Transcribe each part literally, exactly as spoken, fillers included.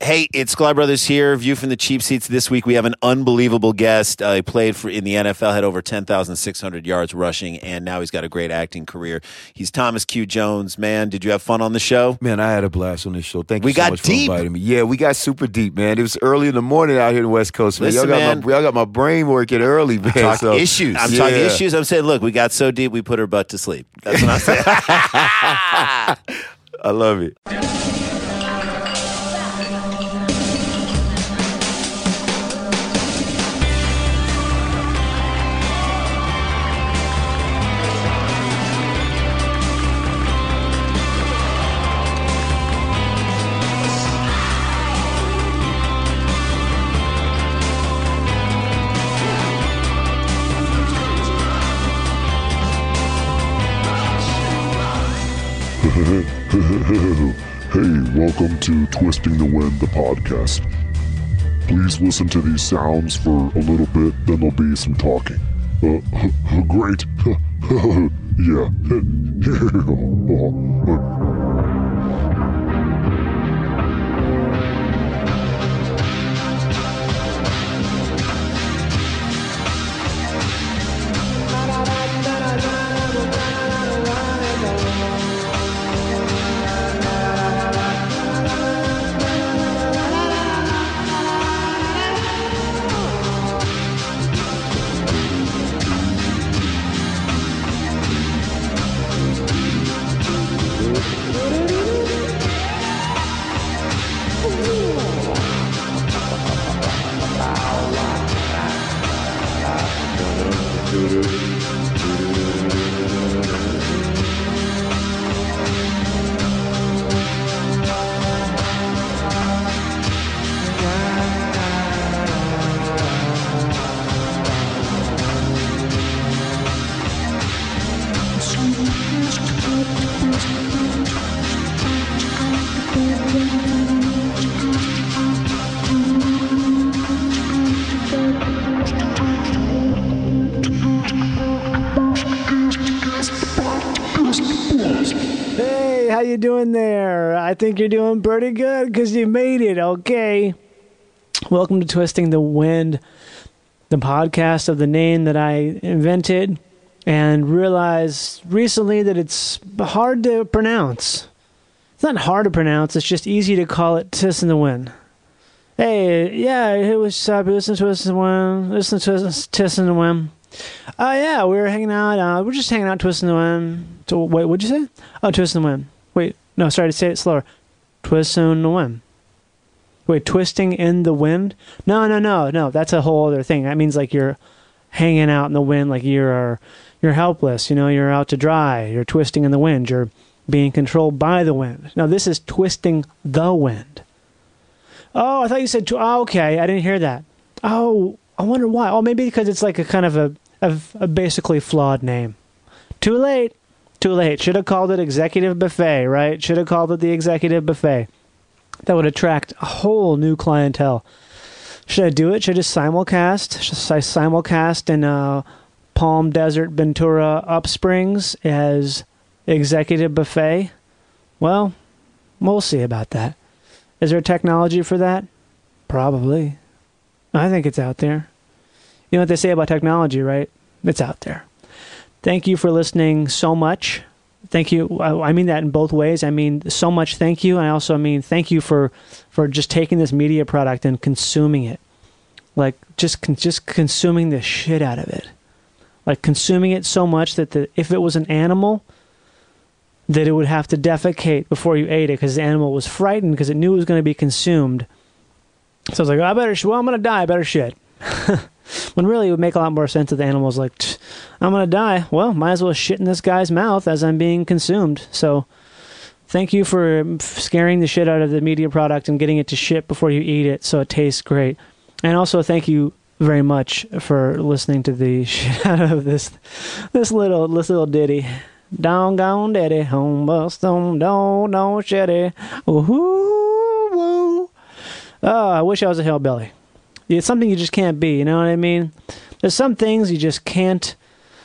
Hey, it's Sklar Brothers here. View from the cheap seats. This week we have an unbelievable guest. Uh, he played for in the N F L, had over ten thousand six hundred yards rushing, and now he's got a great acting career. He's Thomas Q. Jones. Man, did you have fun on the show? Man, I had a blast on this show. Thank you we so got much deep. for inviting me. Yeah, we got super deep, man. It was early in the morning out here in the West Coast, man. Listen, y'all, got man. My, y'all got my brain working early, man. Talk so, issues. I'm yeah. talking issues. I'm saying, look, we got so deep we put her butt to sleep. That's what I'm saying. I love it. Hey, welcome to Twisting the Wind, the podcast. Please listen to these sounds for a little bit, then there'll be some talking. Uh, great. Yeah. Hey, how you doing there? I think you're doing pretty good because you made it, okay? Welcome to Twisting the Wind, the podcast of the name that I invented and realized recently that it's hard to pronounce. It's not hard to pronounce, it's just easy to call it Twisting the Wind. Hey, yeah, it was up. Listen to Twisting the Wind. Listen to Twisting the Wind. Oh, uh, yeah, we were hanging out. Uh, we're just hanging out, twisting the wind. So, wait, what'd you say? Oh, twisting the wind. Wait, no, sorry to say it slower. Twisting the wind. Wait, twisting in the wind? No, no, no, no. That's a whole other thing. That means like you're hanging out in the wind, like you're you're helpless. You know, you're out to dry. You're twisting in the wind. You're being controlled by the wind. No, this is twisting the wind. Oh, I thought you said. Tw- oh, okay, I didn't hear that. Oh, I wonder why. Oh, maybe because it's like a kind of a Of a basically flawed name. Too late. Too late. Should have called it Executive Buffet, right? Should have called it the Executive Buffet. That would attract a whole new clientele. Should I do it? Should I just simulcast? Should I simulcast in uh, Palm Desert, Ventura, Upsprings as Executive Buffet? Well, we'll see about that. Is there technology for that? Probably. I think it's out there. You know what they say about technology, right? It's out there. Thank you for listening so much. Thank you. I mean that in both ways. I mean so much thank you. I also mean thank you for, for just taking this media product and consuming it. Like just just consuming the shit out of it. Like consuming it so much that the, if it was an animal, that it would have to defecate before you ate it because the animal was frightened because it knew it was going to be consumed. So I was like, oh, I better, well, I'm going to die. I better shit. When really it would make a lot more sense if the animal's like, I'm going to die. Well, might as well shit in this guy's mouth as I'm being consumed. So thank you for scaring the shit out of the media product and getting it to shit before you eat it so it tastes great. And also thank you very much for listening to the shit out of this this little this little ditty. Doggone ditty, home bust on, don't, don't shitty. Woo, woo. Oh, I wish I was a hillbilly. It's something you just can't be, you know what I mean? There's some things you just can't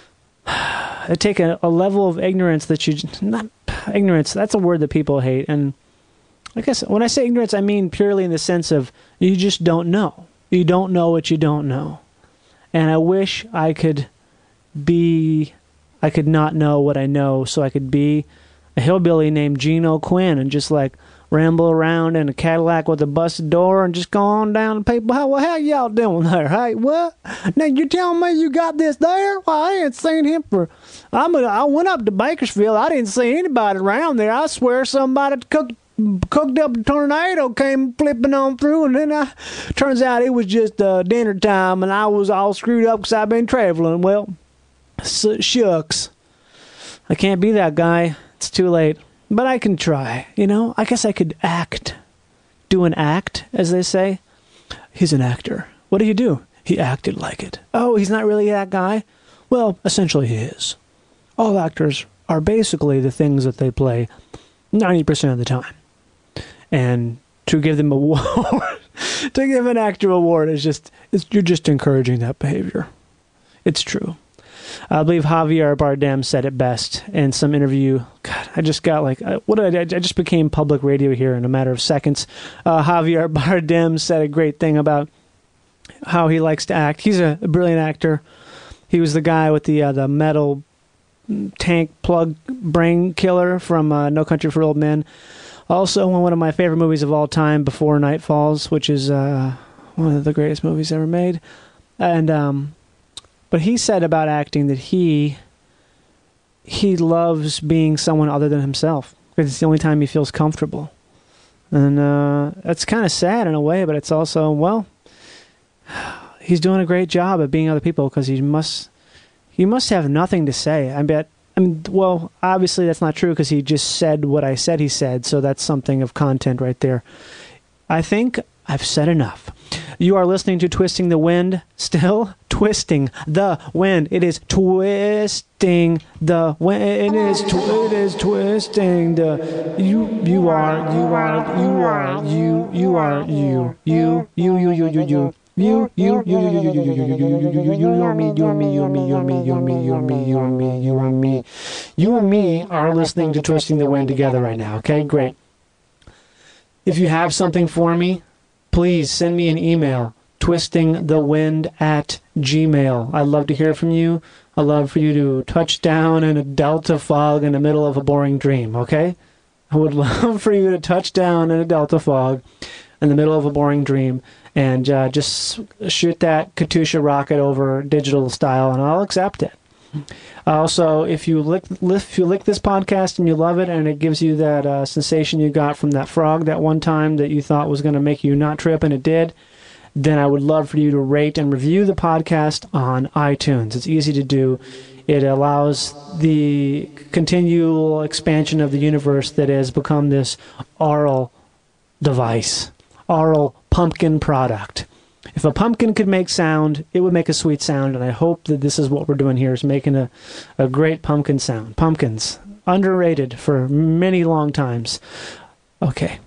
take a, a level of ignorance that you... Not ignorance, that's a word that people hate, and I guess when I say ignorance, I mean purely in the sense of you just don't know. You don't know what you don't know. And I wish I could be, I could not know what I know, so I could be a hillbilly named Geno Quinn and just like ramble around in a Cadillac with a busted door and just go on down to people. How, well, how y'all doing there? Hey, what? Now you telling me you got this there? Well, I ain't seen him for. I'm. A, I went up to Bakersfield. I didn't see anybody around there. I swear somebody cooked cooked up a tornado came flipping on through, and then I turns out it was just uh, dinner time, and I was all screwed up because I've been traveling. Well, s- shucks, I can't be that guy. It's too late. But I can try, you know? I guess I could act. Do an act, as they say. He's an actor. What do you do? He acted like it. Oh, he's not really that guy? Well, essentially he is. All actors are basically the things that they play ninety percent of the time. And to give them a award, to give an actor an award is just, it's, you're just encouraging that behavior. It's true. I believe Javier Bardem said it best in some interview. God, I just got like, what did I, I just became public radio here in a matter of seconds. Uh, Javier Bardem said a great thing about how he likes to act. He's a, a brilliant actor. He was the guy with the uh, the metal tank plug brain killer from uh, No Country for Old Men. Also, one of my favorite movies of all time, Before Night Falls, which is uh, one of the greatest movies ever made. And um, but he said about acting that he he loves being someone other than himself because it's the only time he feels comfortable. And uh, that's kind of sad in a way, but it's also, well, he's doing a great job at being other people because he must he must have nothing to say. I bet. I mean, well, obviously that's not true because he just said what I said he said, so that's something of content right there. I think I've said enough. You are listening to Twisting the Wind, still twisting the wind. It is twisting the wind. It is tw- it is twisting the you you are you are you are you you are you you you you you you you. You, you, you, you, you, you, you, you, you, you, you, you, you, you, and me, you and me, you and me, you and me, you and me, you and me, you and me, you and me. You and me are listening to Twisting the Wind together right now, okay? Great. If you have something for me, please send me an email, twistingthewind at gmail. I'd love to hear from you. I'd love for you to touch down in a delta fog in the middle of a boring dream, okay? I would love for you to touch down in a delta fog in the middle of a boring dream and uh, just shoot that Katusha rocket over digital style, and I'll accept it. Also, if you lick, if you lick this podcast and you love it, and it gives you that uh, sensation you got from that frog that one time that you thought was going to make you not trip, and it did, then I would love for you to rate and review the podcast on iTunes. It's easy to do. It allows the continual expansion of the universe that has become this oral device, oral pumpkin product. If a pumpkin could make sound, it would make a sweet sound, and I hope that this is what we're doing here, is making a, a great pumpkin sound. Pumpkins, underrated for many long times. Okay.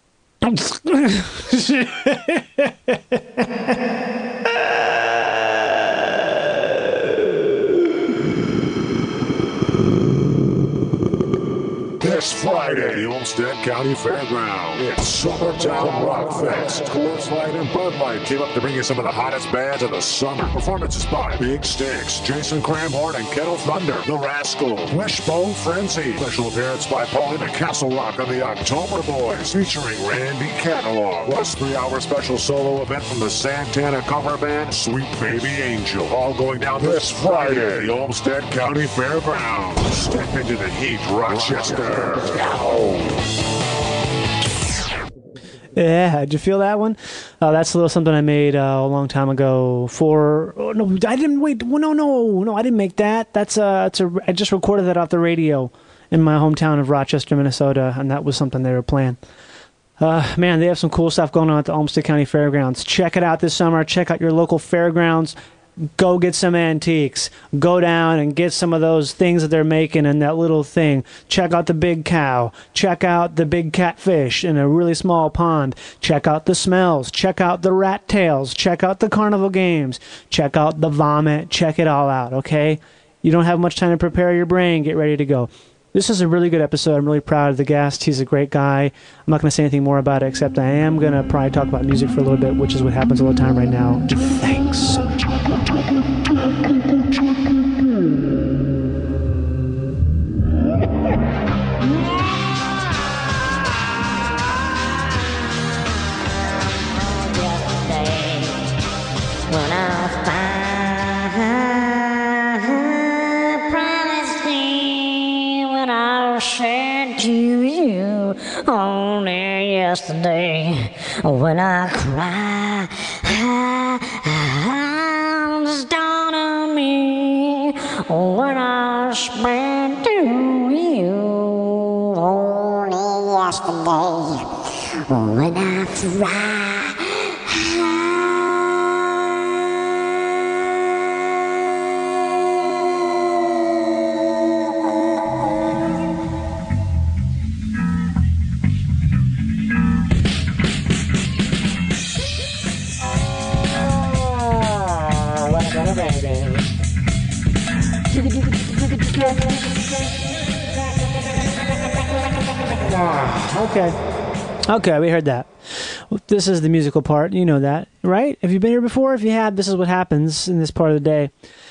This Friday, the Olmsted County Fairground. It's Summertown Rock Fest. Coors Light and Bud Light team up to bring you some of the hottest bands of the summer. Performances by Big Sticks, Jason Cramhorn and Kettle Thunder, The Rascals, Wishbone Frenzy. Special appearance by Paulina Castle Rock and the October Boys, featuring Randy Catalog. Plus, three-hour special solo event from the Santana cover band, Sweet Baby Angel. All going down this Friday, the Olmsted County Fairground. Step into the heat, Rochester. Yeah, did you feel that one? Uh, that's a little something I made uh, a long time ago for... Oh, no, I didn't... Wait, well, no, no, no, I didn't make that. That's a, it's a... I just recorded that off the radio in my hometown of Rochester, Minnesota, and that was something they were playing. Uh, man, they have some cool stuff going on at the Olmsted County Fairgrounds. Check it out this summer. Check out your local fairgrounds. Go get some antiques. Go down and get some of those things that they're making in that little thing. Check out the big cow. Check out the big catfish in a really small pond. Check out the smells. Check out the rat tails. Check out the carnival games. Check out the vomit. Check it all out, okay? You don't have much time to prepare your brain. Get ready to go. this is a really good episode. I'm really proud of the guest. He's a great guy. I'm not going to say anything more about it, except I am going to probably talk about music for a little bit, which is what happens all the time right now. Thanks. When I find promised me, when I said to you only yesterday, when I cry, it's dawn on me, when I spent to you only yesterday, when I fly. Okay. Okay, we heard that. This is the musical part. You know that, right? Have you been here before? If you had, this is what happens in this part of the day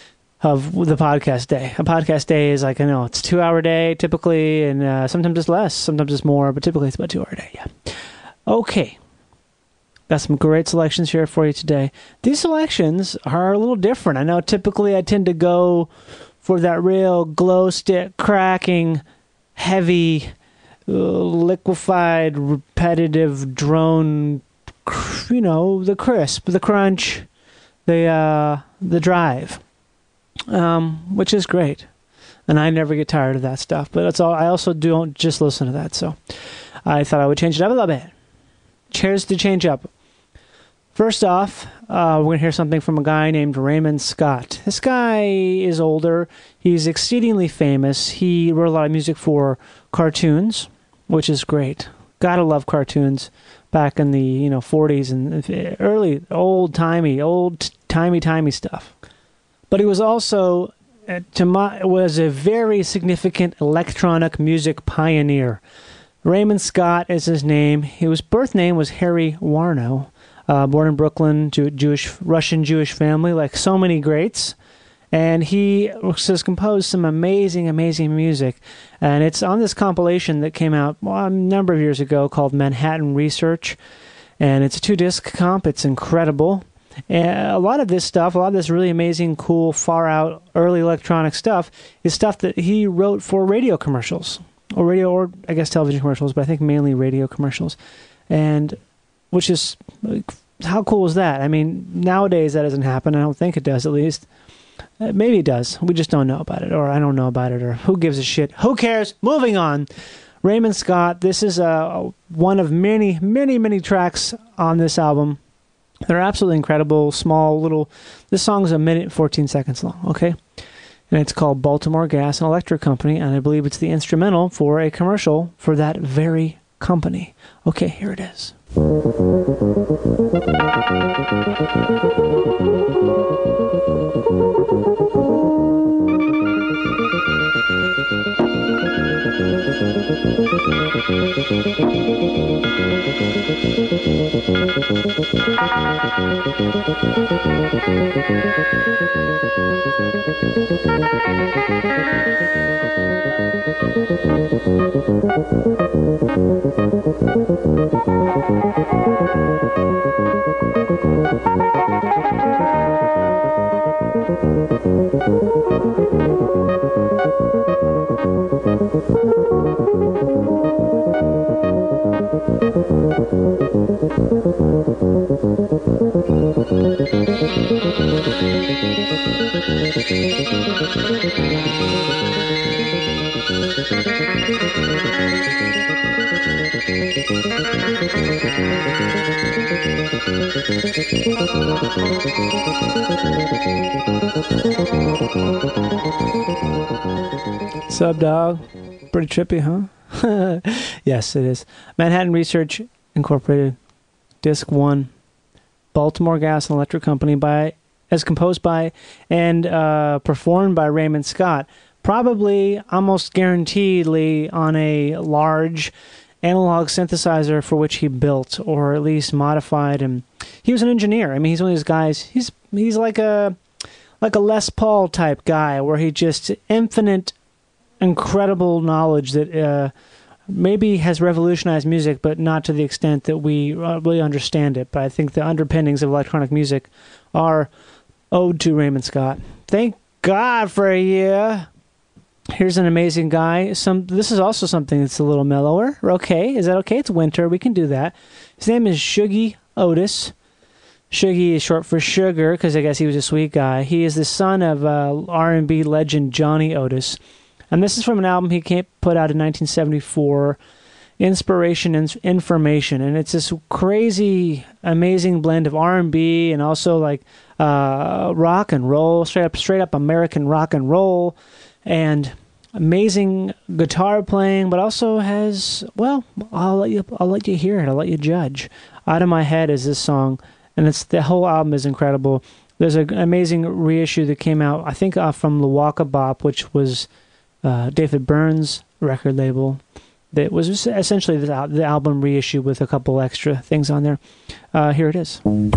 of the podcast day. A podcast day is like, I know, it's a two-hour day typically, and uh, sometimes it's less, sometimes it's more, but typically it's about a two-hour day, yeah. Okay. Got some great selections here for you today. These selections are a little different. I know typically I tend to go for that real glow stick cracking, heavy, uh, liquefied, repetitive drone, you know, the crisp, the crunch, the uh, the drive, um, which is great. And I never get tired of that stuff. But that's all. I also don't just listen to that. So I thought I would change it up a little bit. Cheers to change up. First off, uh, we're going to hear something from a guy named Raymond Scott. This guy is older. He's exceedingly famous. He wrote a lot of music for cartoons, which is great. Gotta love cartoons back in the you know forties and early old-timey, old-timey-timey stuff. But he was also, uh, to my, was a very significant electronic music pioneer. Raymond Scott is his name. His birth name was Harry Warno. Uh, born in Brooklyn, Jew- Jewish, Russian Jewish family, like so many greats. And he has composed some amazing, amazing music. And it's on this compilation that came out well, a number of years ago called Manhattan Research. And it's a two-disc comp. It's incredible. And a lot of this stuff, a lot of this really amazing, cool, far-out, early electronic stuff is stuff that he wrote for radio commercials. Or radio, or I guess television commercials, but I think mainly radio commercials. And which is, how cool is that? I mean, nowadays that doesn't happen. I don't think it does, at least. Uh, maybe it does. We just don't know about it, or I don't know about it, or who gives a shit? Who cares? Moving on. Raymond Scott, this is uh, one of many, many, many tracks on this album. They're absolutely incredible, small, little... This song is a minute and fourteen seconds long, okay? And it's called Baltimore Gas and Electric Company, and I believe it's the instrumental for a commercial for that very company. Okay, here it is. Sub dog, pretty trippy, huh? Yes, it is. Manhattan Research Incorporated, Disc One, Baltimore Gas and Electric Company, by as composed by and uh, performed by Raymond Scott. probably almost guaranteedly on a large analog synthesizer for which he built or at least modified. And he was an engineer. I mean, he's one of these guys. He's he's like a like a Les Paul type guy, where he just infinite, incredible knowledge that uh, maybe has revolutionized music, but not to the extent that we uh, really understand it. But I think the underpinnings of electronic music are owed to Raymond Scott. Thank God for you. Here's an amazing guy. Some This is also something that's a little mellower. Okay, is that okay? It's winter. We can do that. His name is Shuggie Otis. Shuggie is short for Sugar because I guess he was a sweet guy. He is the son of uh, R and B legend Johnny Otis. And this is from an album he came, put out in nineteen seventy-four, Inspiration and Information. And it's this crazy, amazing blend of R and B and also like uh, rock and roll, straight up, straight up American rock and roll. And amazing guitar playing, but also has, well, I'll let you I'll let you hear it. I'll let you judge. Out of My Head is this song, and it's the whole album is incredible. There's an amazing reissue that came out, I think, uh, from Luwaka Bop, which was uh, David Byrne's record label. That was essentially the, the album reissue with a couple extra things on there. Uh, here it is.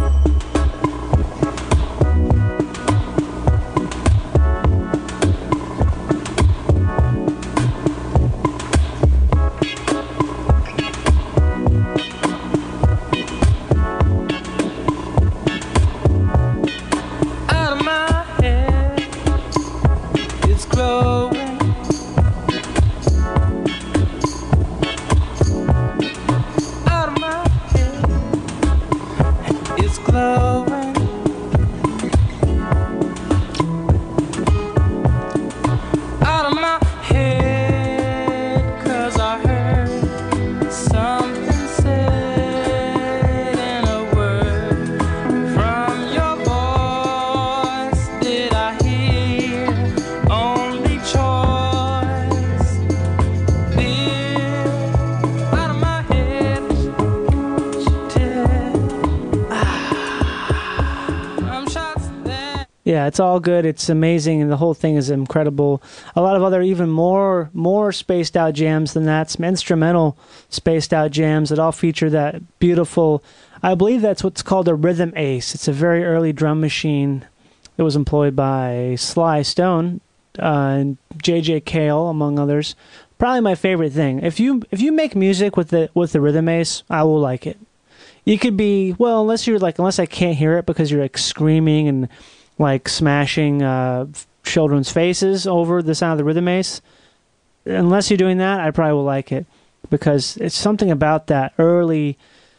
Yeah, it's all good. It's amazing, and the whole thing is incredible. A lot of other even more more spaced out jams than that, some instrumental spaced out jams that all feature that beautiful, I believe that's what's called a rhythm ace. It's a very early drum machine that was employed by Sly Stone uh, and J J Cale, among others. Probably my favorite thing. If you if you make music with the with the rhythm ace, I will like it. You could be, well, unless you're like, unless I can't hear it because you're like screaming and like smashing uh, children's faces over the sound of the rhythm ace. Unless you're doing that, I probably will like it because it's something about that early.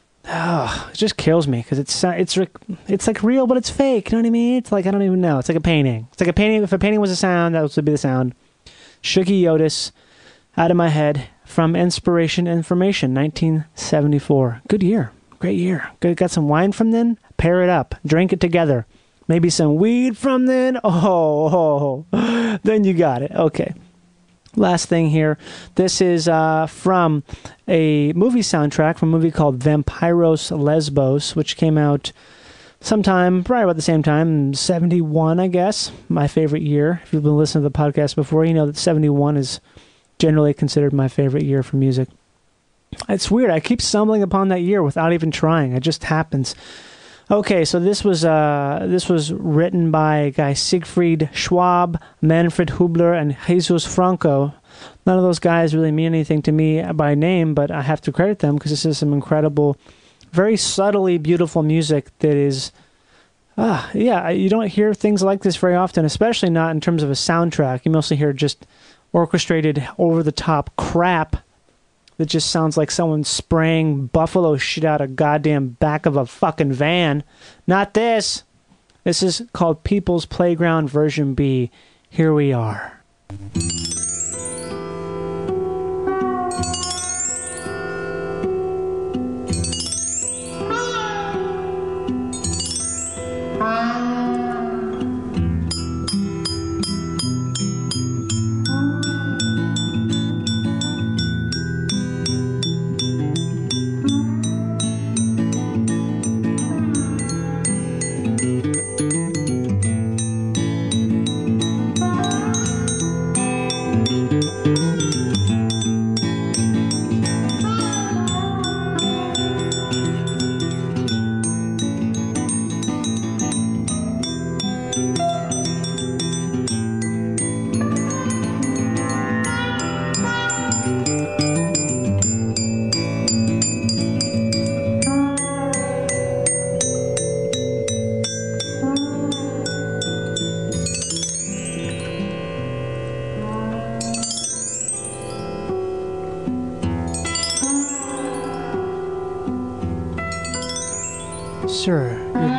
Oh, it just kills me because it's it's it's like real, but it's fake. You know what I mean? It's like I don't even know. It's like a painting. It's like a painting. If a painting was a sound, that would be the sound. Shuggie Otis, Out of My Head, from Inspiration Information, nineteen seventy-four. Good year, great year. Good, got some wine from then. Pair it up, drink it together. Maybe some weed from then. Oh, oh, then you got it. Okay. Last thing here. This is uh, from a movie soundtrack from a movie called Vampiros Lesbos, which came out sometime, probably about the same time, seventy-one, I guess. My favorite year. If you've been listening to the podcast before, you know that seventy-one is generally considered my favorite year for music. It's weird. I keep stumbling upon that year without even trying. It just happens. Okay, so this was uh, this was written by a guy Siegfried Schwab, Manfred Hubler, and Jesus Franco. None of those guys really mean anything to me by name, but I have to credit them because this is some incredible, very subtly beautiful music that is, ah, yeah, you don't hear things like this very often, especially not in terms of a soundtrack. You mostly hear just orchestrated, over-the-top crap that just sounds like someone spraying buffalo shit out of goddamn back of a fucking van. Not this. This is called People's Playground version B. Here we are. Sir, your,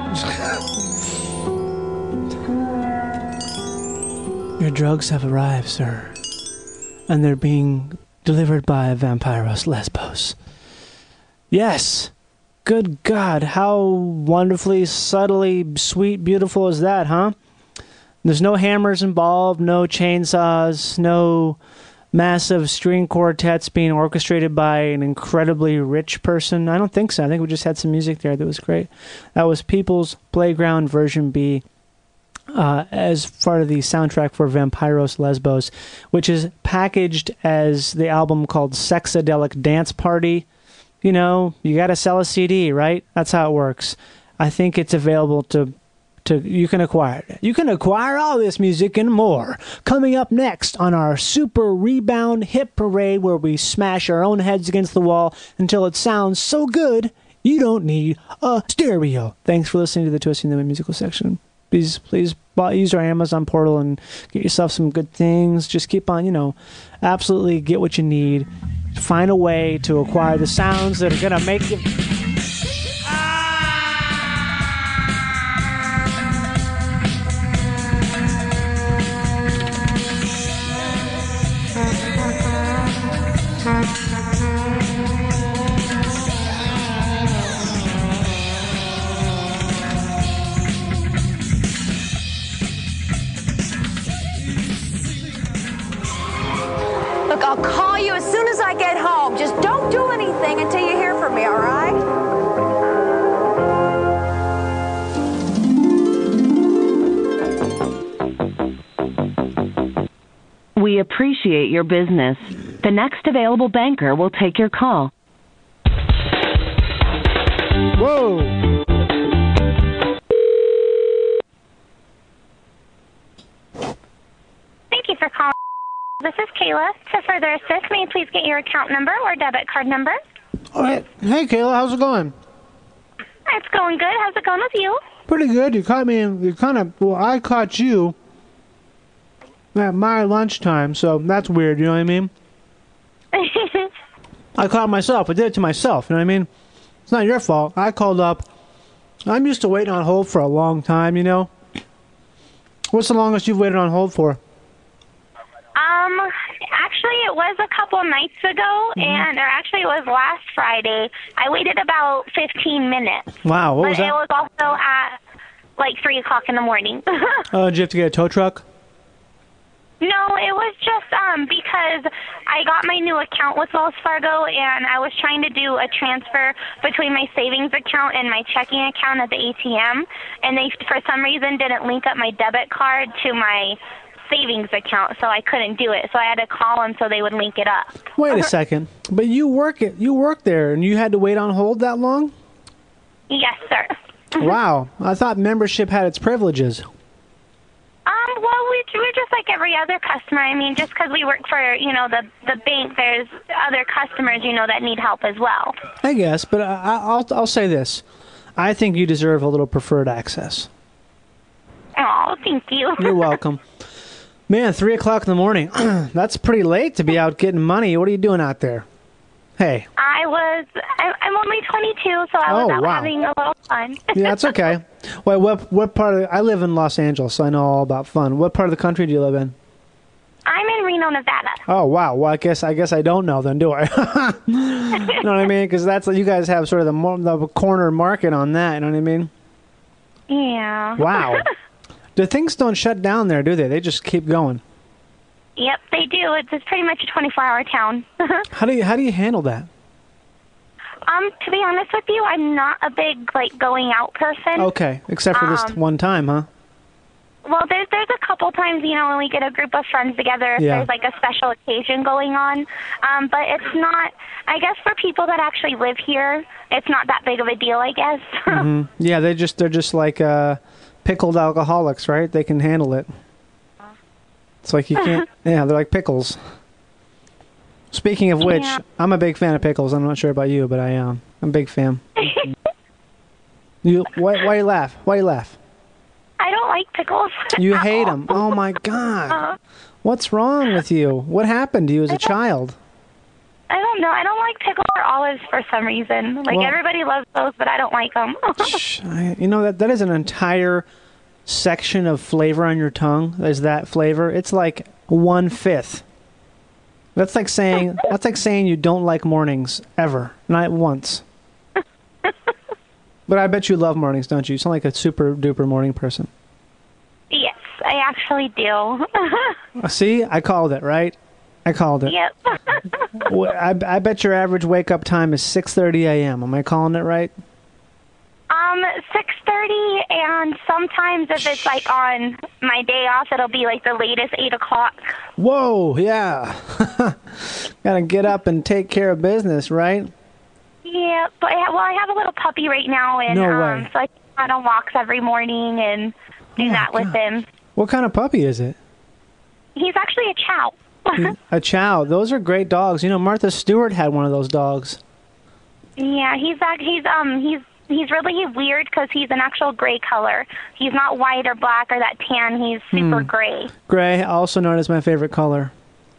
dr- your drugs have arrived, sir. And they're being delivered by Vampiros Lesbos. Yes! Good God, how wonderfully, subtly, sweet, beautiful is that, huh? There's no hammers involved, no chainsaws, no massive string quartets being orchestrated by an incredibly rich person. I don't think so. I think we just had some music there that was great. That was People's Playground version B uh, as part of the soundtrack for Vampiros Lesbos, which is packaged as the album called Sexadelic Dance Party. You know, you got to sell a C D, right? That's how it works. I think it's available to To, you can acquire it. You can acquire all this music and more. Coming up next on our Super Rebound Hit Parade, where we smash our own heads against the wall until it sounds so good you don't need a stereo. Thanks for listening to the Twisting the Wind musical section. Please, please buy, use our Amazon portal and get yourself some good things. Just keep on, you know, absolutely get what you need. Find a way to acquire the sounds that are going to make you... Look, I'll call you as soon as I get home. Just don't do anything until you hear from me, all right? We appreciate your business. The next available banker will take your call. Whoa! Thank you for calling. This is Kayla. To further assist, may you please get your account number or debit card number? All right. Hey, Kayla, how's it going? It's going good. How's it going with you? Pretty good. You caught me. You kind of. Well, I caught you at my lunchtime, so that's weird. You know what I mean? I caught myself. I did it to myself. You know what I mean? It's not your fault. I called up. I'm used to waiting on hold for a long time. You know. What's the longest you've waited on hold for? Um, actually, it was a couple nights ago, Mm-hmm. and or actually, it was last Friday. I waited about fifteen minutes. Wow. What but was that? it was also at like three o'clock in the morning. Oh, did you have to get a tow truck? No, it was just um because I got my new account with Wells Fargo, and I was trying to do a transfer between my savings account and my checking account at the A T M, and they for some reason didn't link up my debit card to my savings account, so I couldn't do it. So I had to call them so they would link it up. Wait a second. But you work it. You work there, and you had to wait on hold that long? Yes, sir. Wow. I thought membership had its privileges. Um, well, we, we're just like every other customer. I mean, just because we work for, you know, the the bank, there's other customers, you know, that need help as well. I guess, but I, I- I'll I'll say this: I think you deserve a little preferred access. Oh, thank you. You're welcome. Man, three o'clock in the morning. That's pretty late to be out getting money. What are you doing out there? Hey. I was, I, I'm only twenty-two, so I was Oh, out wow. having a little fun. Yeah, that's okay. Wait, what what part of I live in Los Angeles, so I know all about fun. What part of the country do you live in? I'm in Reno, Nevada. Oh wow. Well, I guess I guess I don't know then, do I? You know what I mean? Because that's you guys have sort of the, mo- the corner market on that. You know what I mean? Yeah. Wow. The things don't shut down there, do they? They just keep going. Yep, they do. It's, it's pretty much a twenty-four hour town. How do you how do you handle that? Um, to be honest with you, I'm not a big, like, going out person. Okay, except for this Um, one time, huh? Well, there's there's a couple times, you know, when we get a group of friends together, if Yeah. there's like a special occasion going on. Um, but it's not, I guess for people that actually live here, it's not that big of a deal, I guess. Hmm. Yeah, they just they're just like uh, pickled alcoholics, right? They can handle it. It's like you can't. Yeah, they're like pickles. Speaking of which, Yeah. I'm a big fan of pickles. I'm not sure about you, but I am. I'm a big fan. You why why you laugh? Why you laugh? I don't like pickles. You hate them. Oh my god. Uh, What's wrong with you? What happened to you as a child? I don't No, I don't like pickles or olives for some reason. Like, Well- everybody loves those, but I don't like them. Shh, I- you know, that that is an entire section of flavor on your tongue. Is that flavor? It's like one fifth. That's like saying that's like saying you don't like mornings ever, not once. But I bet you love mornings, don't you? You sound like a super duper morning person. Yes, I actually do. Uh, See, I called it, right? I called it. Yep. Well, I, I bet your average wake up time is six thirty a.m. Am I calling it right? Um, six thirty, and sometimes if it's like on my day off, it'll be like the latest eight o'clock. Whoa, yeah. Gotta get up and take care of business, right? Yeah, but I, well, I have a little puppy right now, and No um, way. so I take him on walks every morning and do Oh, my that with God. him. What kind of puppy is it? He's actually a chow. A chow. Those are great dogs. You know, Martha Stewart had one of those dogs. Yeah, he's ac- he's um he's he's really weird because he's an actual gray color. He's not white or black or that tan. He's super Hmm. gray. Gray, also known as my favorite color.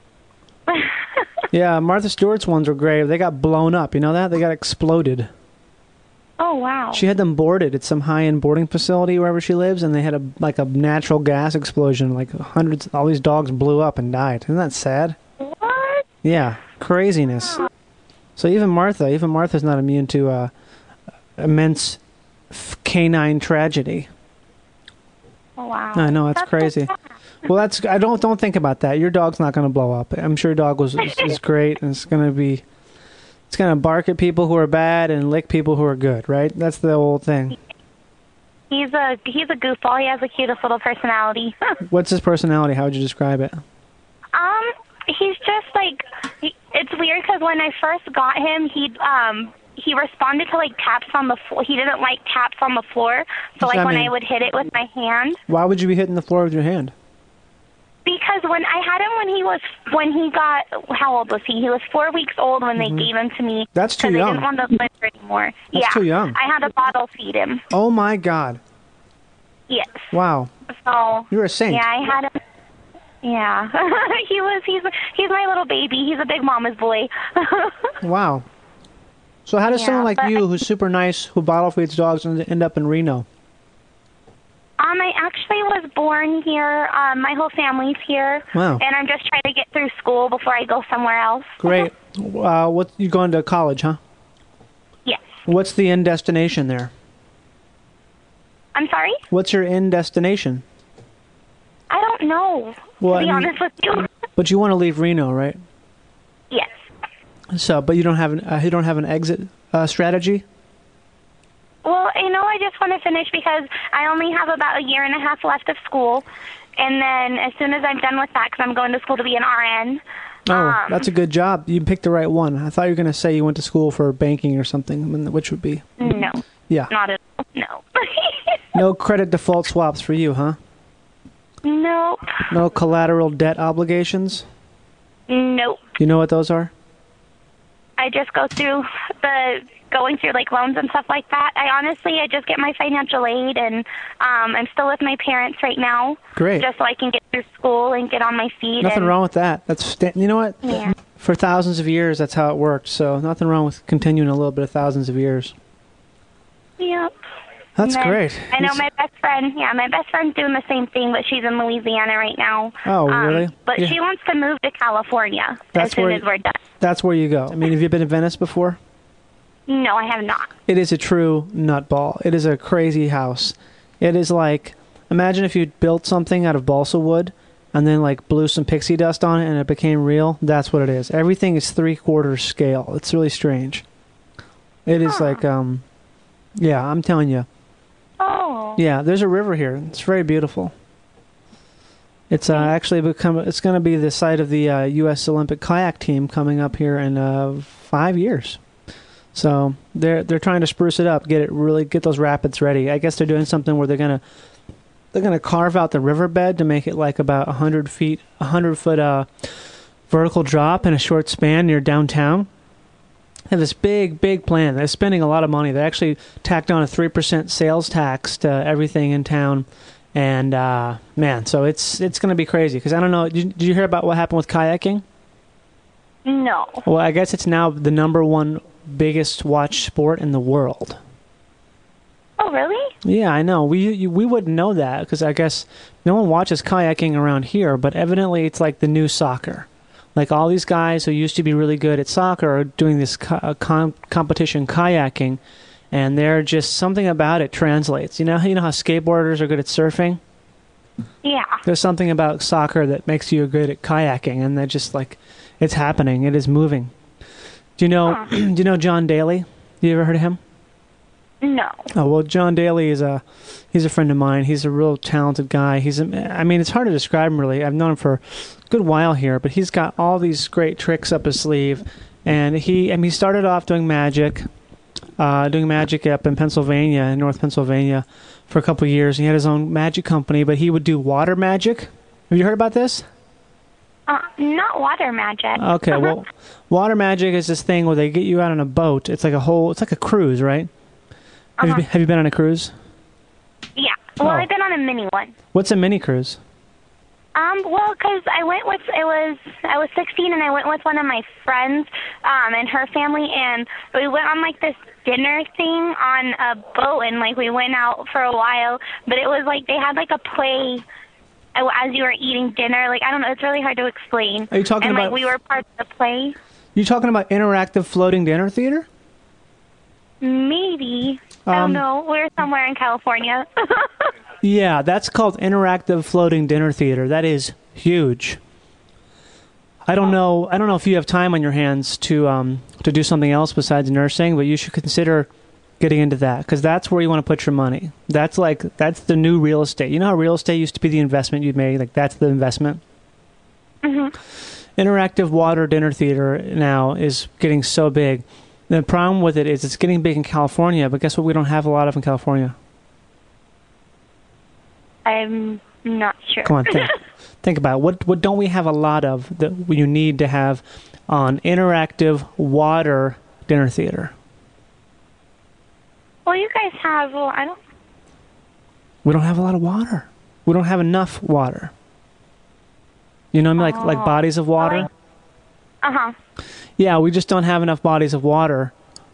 Yeah, Martha Stewart's ones were gray. They got blown up. You know that? They got exploded. Oh wow. She had them boarded at some high-end boarding facility wherever she lives, and they had a like a natural gas explosion. Like hundreds, all these dogs blew up and died. Isn't that sad? What? Yeah, craziness. So even Martha, even Martha's not immune to uh, immense f- canine tragedy. Oh, wow. I know, that's, so crazy. sad. Well, that's I don't don't think about that. Your dog's not going to blow up. I'm sure your dog was is, is great, and it's going to be it's going to bark at people who are bad and lick people who are good. Right? That's the old thing. He's a he's a goofball. He has the cutest little personality. What's his personality? How would you describe it? Um, he's just like he, it's weird because when I first got him, he um he responded to like taps on the floor. He didn't like taps on the floor, so What's like that when mean? I would hit it with my hand. Why would you be hitting the floor with your hand? Because when I had him when he was when he got how old was he? He was four weeks old when they gave him to me. Mm-hmm. That's too 'cause young. I didn't want to live anymore. That's yeah, too young. I had to bottle feed him. Oh my God! Yes. Wow, So you're a saint. yeah, I had him. Yeah, he was. He's he's my little baby. He's a big mama's boy. Wow. So how does Yeah, someone like but you, I- who's super nice, who bottle feeds dogs, end end up in Reno? Um, I actually was born here. Um, my whole family's here. Wow. And I'm just trying to get through school before I go somewhere else. Great. Uh, what you going to college, huh? Yes. What's the end destination there? I'm sorry? What's your end destination? I don't know, Well, to be I mean- honest with you. But you want to leave Reno, right? Yes. So, but you don't have an uh, you don't have an exit uh, strategy. Well, you know, I just want to finish because I only have about a year and a half left of school. And then as soon as I'm done with that, because I'm going to school to be an R N. Oh, um, that's a good job. You picked the right one. I thought you were going to say you went to school for banking or something, I mean, which would be No. yeah. Not at all. No. No credit default swaps for you, huh? Nope. No collateral debt obligations. Nope. You know what those are? I just go through the going through like loans and stuff like that. I honestly, I just get my financial aid, and um, I'm still with my parents right now. Great. Just so I can get through school and get on my feet. Nothing and, wrong with that. That's sta- you know what? Yeah. For thousands of years, that's how it worked. So nothing wrong with continuing a little bit of thousands of years. Yep. That's And then great. I know It's- my best friend. Yeah, my best friend's doing the same thing, but she's in Louisiana right now. Oh, Um, really? But Yeah. she wants to move to California That's as soon where- as we're done. That's where you go. I mean, have you been to Venice before? No, I have not. It is a true nutball. It is a crazy house. It is like, imagine if you built something out of balsa wood and then like blew some pixie dust on it and it became real. That's what it is. Everything is three quarters scale. It's really strange. It is like, um, yeah, I'm telling you. Oh. Yeah, there's a river here. It's very beautiful. It's uh, actually become. It's going to be the site of the uh, U S Olympic kayak team coming up here in uh, five years. So they're they're trying to spruce it up, get it really get those rapids ready. I guess they're doing something where they're gonna they're gonna carve out the riverbed to make it like about a hundred feet, a hundred foot uh, vertical drop in a short span near downtown. They have this big, big plan. They're spending a lot of money. They actually tacked on a three percent sales tax to everything in town. And, uh, man, so it's it's going to be crazy. Because I don't know, did you, did you hear about what happened with kayaking? No. Well, I guess it's now the number one biggest watched sport in the world. Oh, really? Yeah, I know. We you, we wouldn't know that because I guess no one watches kayaking around here, but evidently it's like the new soccer. Like all these guys who used to be really good at soccer are doing this co- uh, com- competition kayaking, and they're just something about it translates. You know, you know how skateboarders are good at surfing? Yeah. There's something about soccer that makes you good at kayaking, and they're just like, it's happening. It is moving. Do you know? Huh. Do you know John Daly? You ever heard of him? No. Oh well, John Daly is a he's a friend of mine. He's a real talented guy. He's a, I mean, it's hard to describe him really. I've known him for a good while here, but he's got all these great tricks up his sleeve. And he I mean, he started off doing magic, uh, doing magic up in Pennsylvania, in North Pennsylvania, for a couple of years. He had his own magic company, but he would do water magic. Have you heard about this? Uh, not water magic. Okay, well, water magic is this thing where they get you out on a boat. It's like a whole, it's like a cruise, right? Have, Uh-huh. you been, have you been on a cruise? Yeah. Well, Oh. I've been on a mini one. What's a mini cruise? Um, well, 'cause I went with, it was, I was sixteen and I went with one of my friends, um, and her family, and we went on like this dinner thing on a boat, and like we went out for a while, but it was like they had like a play uh, as you were eating dinner. Like, I don't know, it's really hard to explain. Are you talking and, about- like, we were part of the play. You talking about interactive floating dinner theater? Maybe. I Um, don't know. We're somewhere in California. Yeah, that's called interactive floating dinner theater. That is huge. I don't know. I don't know if you have time on your hands to um, to do something else besides nursing, but you should consider getting into that because that's where you want to put your money. That's like that's the new real estate. You know how real estate used to be the investment you'd made. Like that's the investment. Mhm. Interactive water dinner theater now is getting so big. The problem with it is it's getting big in California, but guess what? We don't have a lot of in California. I'm not sure. Come on, think, think about it. What what don't we have a lot of that you need to have on interactive water dinner theater? Well, you guys have, well, I don't, We don't have a lot of water. We don't have enough water. You know what I mean? Like like Oh. bodies of water. uh-huh. Yeah, we just don't have enough bodies of water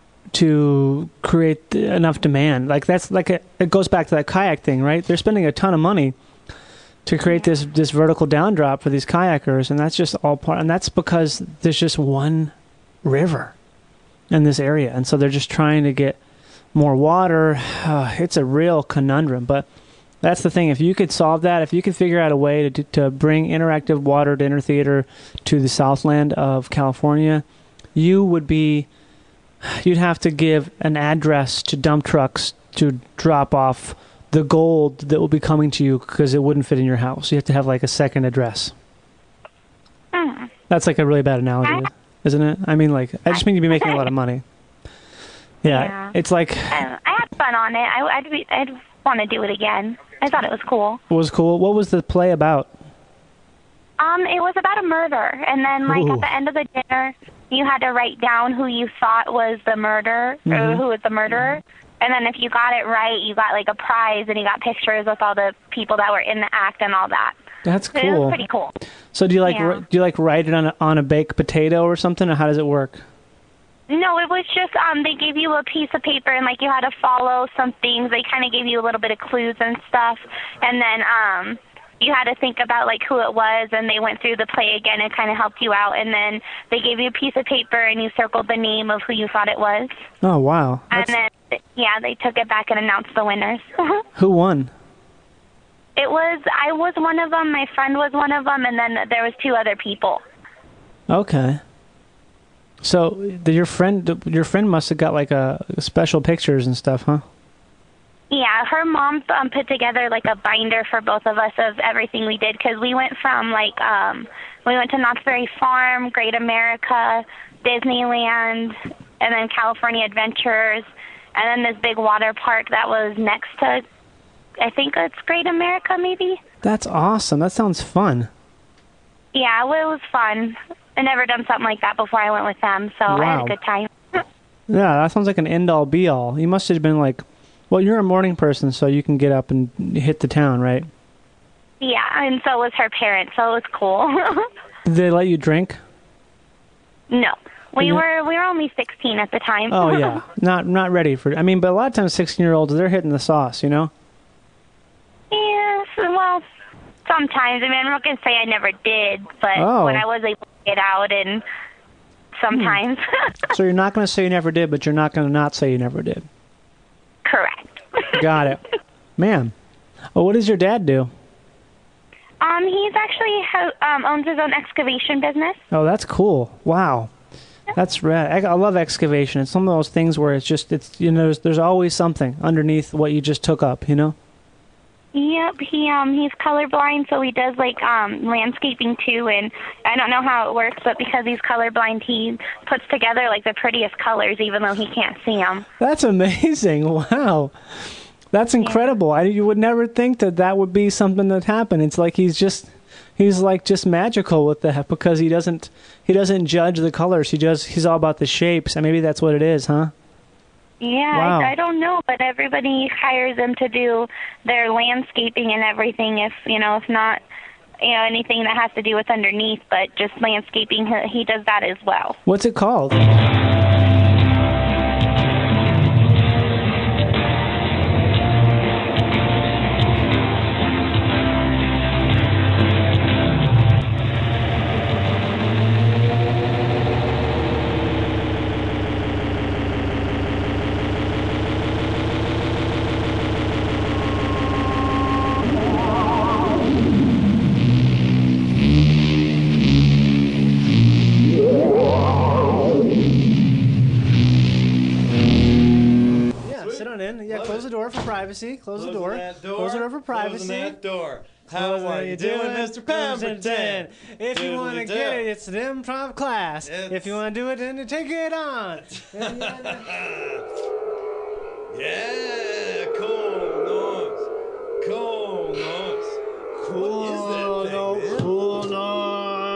to create th- enough demand. Like that's like a, it goes back to that kayak thing, right? They're spending a ton of money to create this this vertical down drop for these kayakers, and that's just all part. And that's because there's just one river in this area, and so they're just trying to get more water. Uh, it's a real conundrum, but that's the thing. If you could solve that, if you could figure out a way to to bring interactive water dinner theater to the Southland of California, you would be. You'd have to give an address to dump trucks to drop off the gold that will be coming to you because it wouldn't fit in your house. You have to have like a second address. Mm. That's like a really bad analogy, isn't it? I mean, like, I just mean you'd be making a lot of money. Yeah, Yeah. it's like, I, I had fun on it. I, I'd, be, I'd want to do it again. I thought it was cool. what was cool? What was the play about? Um, it was about a murder, and then like Ooh. at the end of the dinner, you had to write down who you thought was the murderer, or Mhm. who was the murderer. And then if you got it right, you got like a prize, and you got pictures with all the people that were in the act and all that. That's So it was cool. pretty cool. So do you like Yeah. ri- do you like write it on a, on a baked potato or something, or how does it work? No, it was just um they gave you a piece of paper and like you had to follow some things. They kind of gave you a little bit of clues and stuff, and then um you had to think about like who it was, and they went through the play again and kind of helped you out, and then they gave you a piece of paper and you circled the name of who you thought it was, Oh wow, and That's- then yeah, they took it back and announced the winners. who won? It was I was one of them, my friend was one of them, and then there was two other people. Okay. So the, your friend your friend must have got like a special pictures and stuff, huh? Yeah, her mom um, put together like a binder for both of us of everything we did, because we went from like um we went to Knott's Berry Farm, Great America, Disneyland, and then California Adventures, and then this big water park that was next to, I think it's Great America maybe. That's awesome. That sounds fun. Yeah, well, it was fun. I never done something like that before I went with them, so I had Wow. a good time. Yeah, that sounds like an end all be all. You must have been like, well, you're a morning person, so you can get up and hit the town, right? Yeah, and so was her parents, so it was cool. Did they let you drink? No. We you- were we were only sixteen at the time. Oh yeah, not not ready for. I mean, but a lot of times sixteen-year-olds they're hitting the sauce, you know. Yes, well, sometimes. I mean, I'm not going to say I never did, but Oh. when I was able to get out, and sometimes. So you're not going to say you never did, but you're not going to not say you never did. Correct. Got it, man. Well, what does your dad do? Um, he's actually ha- um, owns his own excavation business. Oh, that's cool. Wow. That's rad. I, I love excavation. It's some of those things where it's just, it's you know, there's, there's always something underneath what you just took up, you know? Yep, he um he's colorblind, so he does like um landscaping too, and I don't know how it works, but because he's colorblind, he puts together like the prettiest colors, even though he can't see them. That's amazing. Wow. That's incredible. I, you would never think that that would be something that happened. It's like he's just, he's like just magical with that because he doesn't, he doesn't judge the colors. He just, he's all about the shapes, and maybe that's what it is, huh? Yeah, Wow. I, I don't know, but everybody hires him to do their landscaping and everything. If you know, if not, you know, anything that has to do with underneath, but just landscaping, he, he does that as well. What's it called? Yeah, sit on in. Yeah, close the door for privacy. Close the door. Close the door for privacy. door. How are you doing, Mister Pemberton? If you want to Doodly-doo. get it, it's an improv class. It's- If you want to do it, then take it on. Yeah, cool noise. Cool noise. What is that thing, man? Cool noise.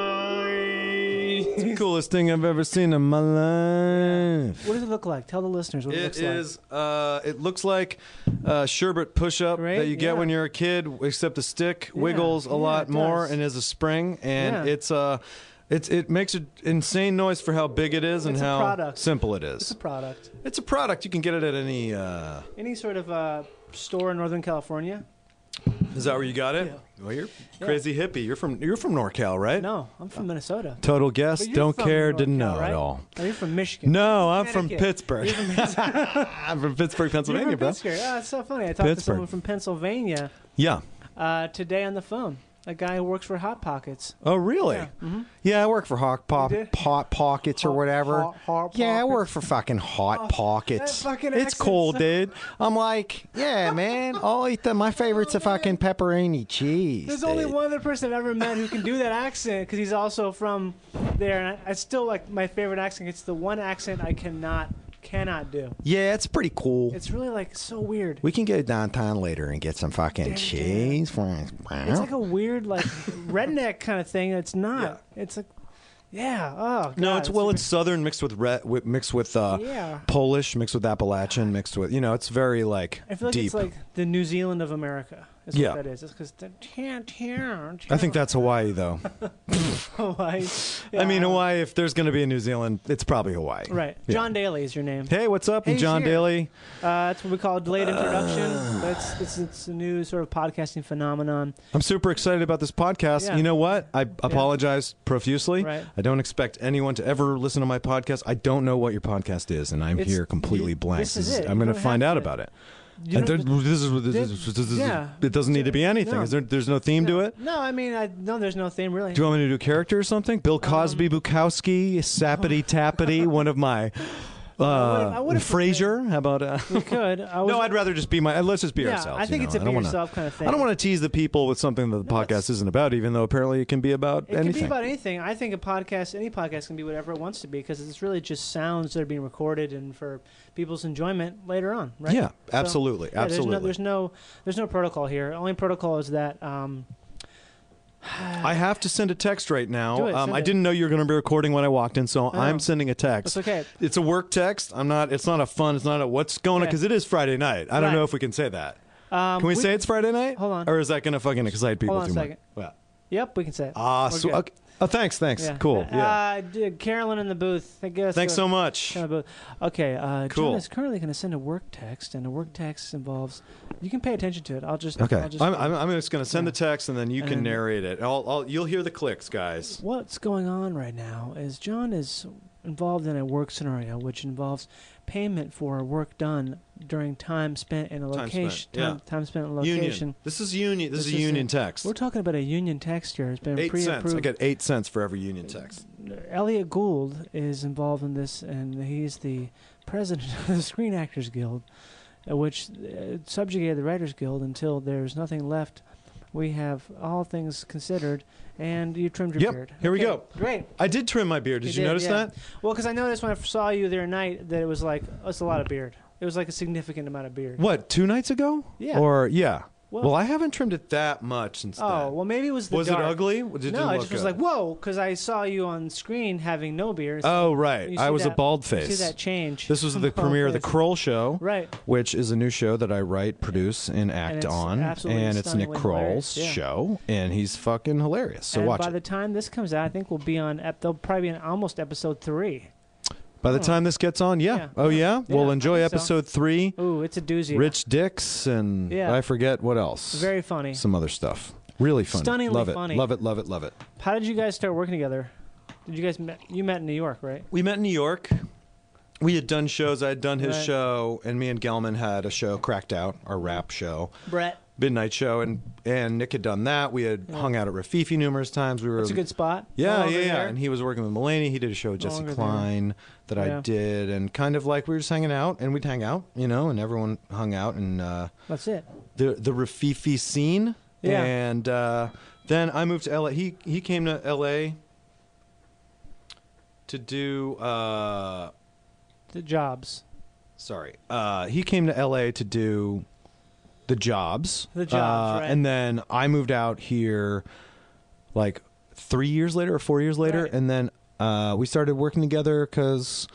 It's the coolest thing I've ever seen in my life. What does it look like? Tell the listeners what it, It looks is. Uh, it looks like a sherbet push-up Right? that you get Yeah. when you're a kid, except the stick wiggles a Yeah, lot it more does. and is a spring, and Yeah. it's uh, it's it makes an insane noise for how big it is and It's a how product. simple it It's is. a product. It's a product. You can get it at any. Uh, Any sort of uh, store in Northern California? is that where you got it? Well, you're crazy hippie. You're from you're from NorCal, right? No, I'm from Minnesota. Total guess. But you're Don't from care. NorCal, Didn't know right? at all. Oh, you're from Michigan. No, I'm from Connecticut. Pittsburgh. You're from, I'm from Pittsburgh, you're Pennsylvania, from bro. Pittsburgh. Oh, it's so funny. I talked to Pittsburgh. someone from Pennsylvania Yeah. uh, today on the phone. A guy who works for Hot Pockets. Oh, really? Yeah. Yeah, Mhm. I work for Hot Pop, You did? Hot Pockets or Hot- whatever. Hot- Hot yeah, I Pockets. work for fucking Hot Pockets. that fucking It's accent's cool, so- dude. I'm like, yeah, man. I'll eat the, my favorite's a fucking pepperoni cheese. There's only dude. one other person I've ever met who can do that accent because he's also from there. And I, I still like my favorite accent. It's the one accent I cannot cannot do. Yeah, it's pretty cool. It's really like so weird. we can go downtown later and get some fucking Damn, cheese. It's like a weird like redneck kind of thing. It's not. It's like, yeah. Oh God, No, it's well, it's southern mixed with red, with, mixed with uh, Yeah. Polish, mixed with Appalachian, mixed with you know, it's very like I feel like deep. it's like the New Zealand of America. Is Yeah. what that is. It's because I think that's Hawaii, though. Hawaii. I mean, Yeah. Hawaii. If there's going to be a New Zealand, it's probably Hawaii. Right. Yeah. John Daly is your name. Hey, what's up? Hey, I'm he's John here. Daly. Uh, that's what we call a delayed introduction. Uh. That's it's, it's a new sort of podcasting phenomenon. I'm super excited about this podcast. Yeah. You know what? I apologize profusely. Right. I don't expect anyone to ever listen to my podcast. I don't know what your podcast is, and I'm It's- here completely you- blank. this is it. I'm You going to don't find have out to- about it. You And don't- there- this is- this is- This- this is- yeah. It doesn't need to be anything. No. Is there? There's no theme to it. No, I mean, I, no, there's no theme really. Do you want me to do a character or something? Bill Cosby, Um, Bukowski, Sappity Tappity, one of my. I Uh, would've Frasier? How about? Uh, We could. I was, no, I'd rather just be my. Let's just be Yeah, ourselves. I think you it's know? a I be don't wanna- yourself kind of thing. I don't want to tease the people with something that the No, podcast it's- isn't about, even though apparently it can be about It anything. can be about anything. I think a podcast, any podcast, can be whatever it wants to be because it's really just sounds that are being recorded and for people's enjoyment later on, right? Yeah, So, absolutely, yeah, absolutely. There's no, there's no, there's no protocol here. Only protocol is that. Um, I have to send a text right now. Do it, um, send I it. didn't know you were going to be recording when I walked in, so I'm sending a text. That's okay. It's a work text. I'm not. It's not a fun. It's not a what's going on Okay. because it is Friday night. I don't Right. know if we can say that. um, Can we, say it's Friday night? Hold on. Or is that going to fucking excite people Hold on too a much? second. Yeah. Yep, we can say it. Ah, We're so good. okay. Oh, thanks, thanks. Yeah. Cool. Yeah. Uh, dude, Carolyn in the booth. I guess. Thanks so much. In the booth. Okay. Uh, Cool. John is currently going to send a work text, and a work text involves. You can pay attention to it. I'll just. Okay. I'll just, I'm, I'm, I'm just going to send Yeah. the text, and then you can And- narrate it. I'll, I'll, you'll hear the clicks, guys. What's going on right now is John is involved in a work scenario which involves payment for work done during time spent in a Time location. spent, yeah. Time, time spent in a location. Union. This is union. This, is a union text. We're talking about a union text here. It's been Eight pre-approved. cents. I get eight cents for every union text. Elliot Gould is involved in this, and he's the president of the Screen Actors Guild, uh, which uh, subjugated the Writers Guild until there's nothing left. We have all things considered, and you trimmed your Yep. beard. Here we Okay, go. Great. I did trim my beard. Did you, did, notice yeah. that? Well, because I noticed when I saw you the other night that it was like, oh, it's a lot of beard. It was like a significant amount of beard. What, two nights ago? Yeah. Or, yeah. Well- Well, I haven't trimmed it that much since Oh, then. well, maybe it was the Was dark. it ugly? Did it no, I look just was good? like, whoa, because I saw you on screen having no beard. Oh, right. You I see was a that- bald you face. see that change. This was the Bald premiere of The face. Kroll Show, Right. which is a new show that I write, produce, and act it's on. absolutely And it's Nick stunningly Kroll's hilarious, yeah. show, and he's fucking hilarious. So and watch by it. the time this comes out, I think we'll be on. Ep- they'll probably be on almost episode three. By the Oh. time this gets on, yeah. Yeah. Oh, yeah? Yeah, We'll I enjoy think so. episode three. Ooh, it's a doozy. Rich Dix, and Yeah. I forget what else. Very funny. Some other stuff. Really funny. Stunningly love it. funny. Love it, love it, love it. How did you guys start working together? Did you guys met? You met in New York, right? We met in New York. We had done shows. I had done his Right. show, and me and Gelman had a show, Cracked Out, our rap show. Brett. Midnight show, and and Nick had done that. We had hung out at Rafifi numerous times. We were That's a good spot. Yeah, No longer yeah, yeah. there? And he was working with Mulaney. He did a show with No Jesse longer Klein that I Yeah. did, and kind of like we were just hanging out, and we'd hang out, you know, and everyone hung out, and uh, That's it. the the Rafifi scene. Yeah. And uh, then I moved to L A. He he came to L A to do. Uh, The jobs. sorry, uh, he came to L A to do the jobs. The Jobs, Uh, right. And then I moved out here like three years later or four years later, Right. and then uh, we started working together because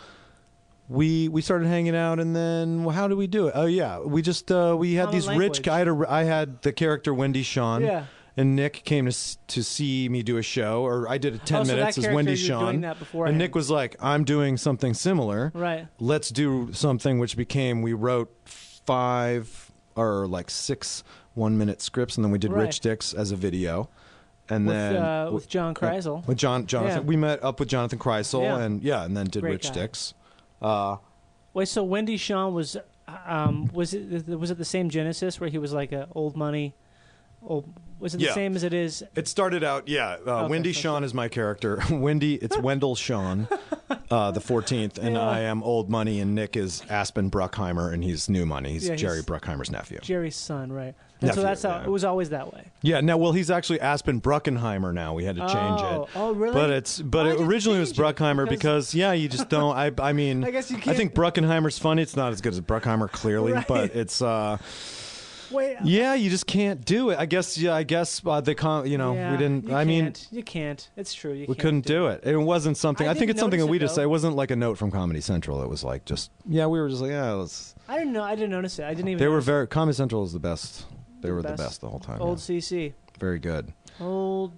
we we started hanging out. And then well, how did we do it? Oh yeah, we just uh, we had Common these language. rich. I had a, I had the character Wendy Shawn. Yeah. And Nick came to s- to see me do a show, or I did a ten Oh, so that minutes as character, Wendy you were Shawn. doing that beforehand. And Nick was like, "I'm doing something similar. Right. Let's do something." Which became we wrote five or like six one minute scripts, and then we did Right. Rich Dix as a video, and With, then uh, with John Kreisel. with John Jonathan. Yeah. We met up with Jonathan Kreisel, Yeah. and yeah, and then did Great Rich guy. Dix. Uh, Wait, so Wendy Shawn was, um, was it was it the same Genesis where he was like a old money, old? Was it the Yeah. same as it is? It started out, yeah. Uh, Okay, Wendy okay. Shawn is my character. Wendy, it's Wendell Shawn, uh, the fourteenth, and Yeah. I am Old Money, and Nick is Aspen Bruckheimer, and he's New Money. He's Yeah, he's- Jerry Bruckheimer's nephew. Jerry's son, right? And Nephew, so that's how yeah. it was always that way. Yeah, no, well, he's actually Aspen Bruckenheimer now. We had to change Oh, it. oh, really? But it's but Why'd it you originally was change it? Bruckheimer Because- because, yeah, you just don't. I I mean, I guess you I can't- think Bruckenheimer's funny. It's not as good as Bruckheimer, clearly, Right. but it's. uh Wait, Yeah, you just can't do it. I guess. Yeah, I guess uh, they con- You know, yeah, we didn't. you I mean, can't. you can't. It's true. You we can't couldn't do it. It wasn't something. I I, think didn't it's something that notice we it, just though. say. It wasn't like a note from Comedy Central. It was like just yeah, we were just like yeah. Let's. I didn't know. I didn't notice it. I didn't even. They were notice very. Comedy Central is the best. They The were best. the best the whole time. Old yeah. C C. Very good. Old.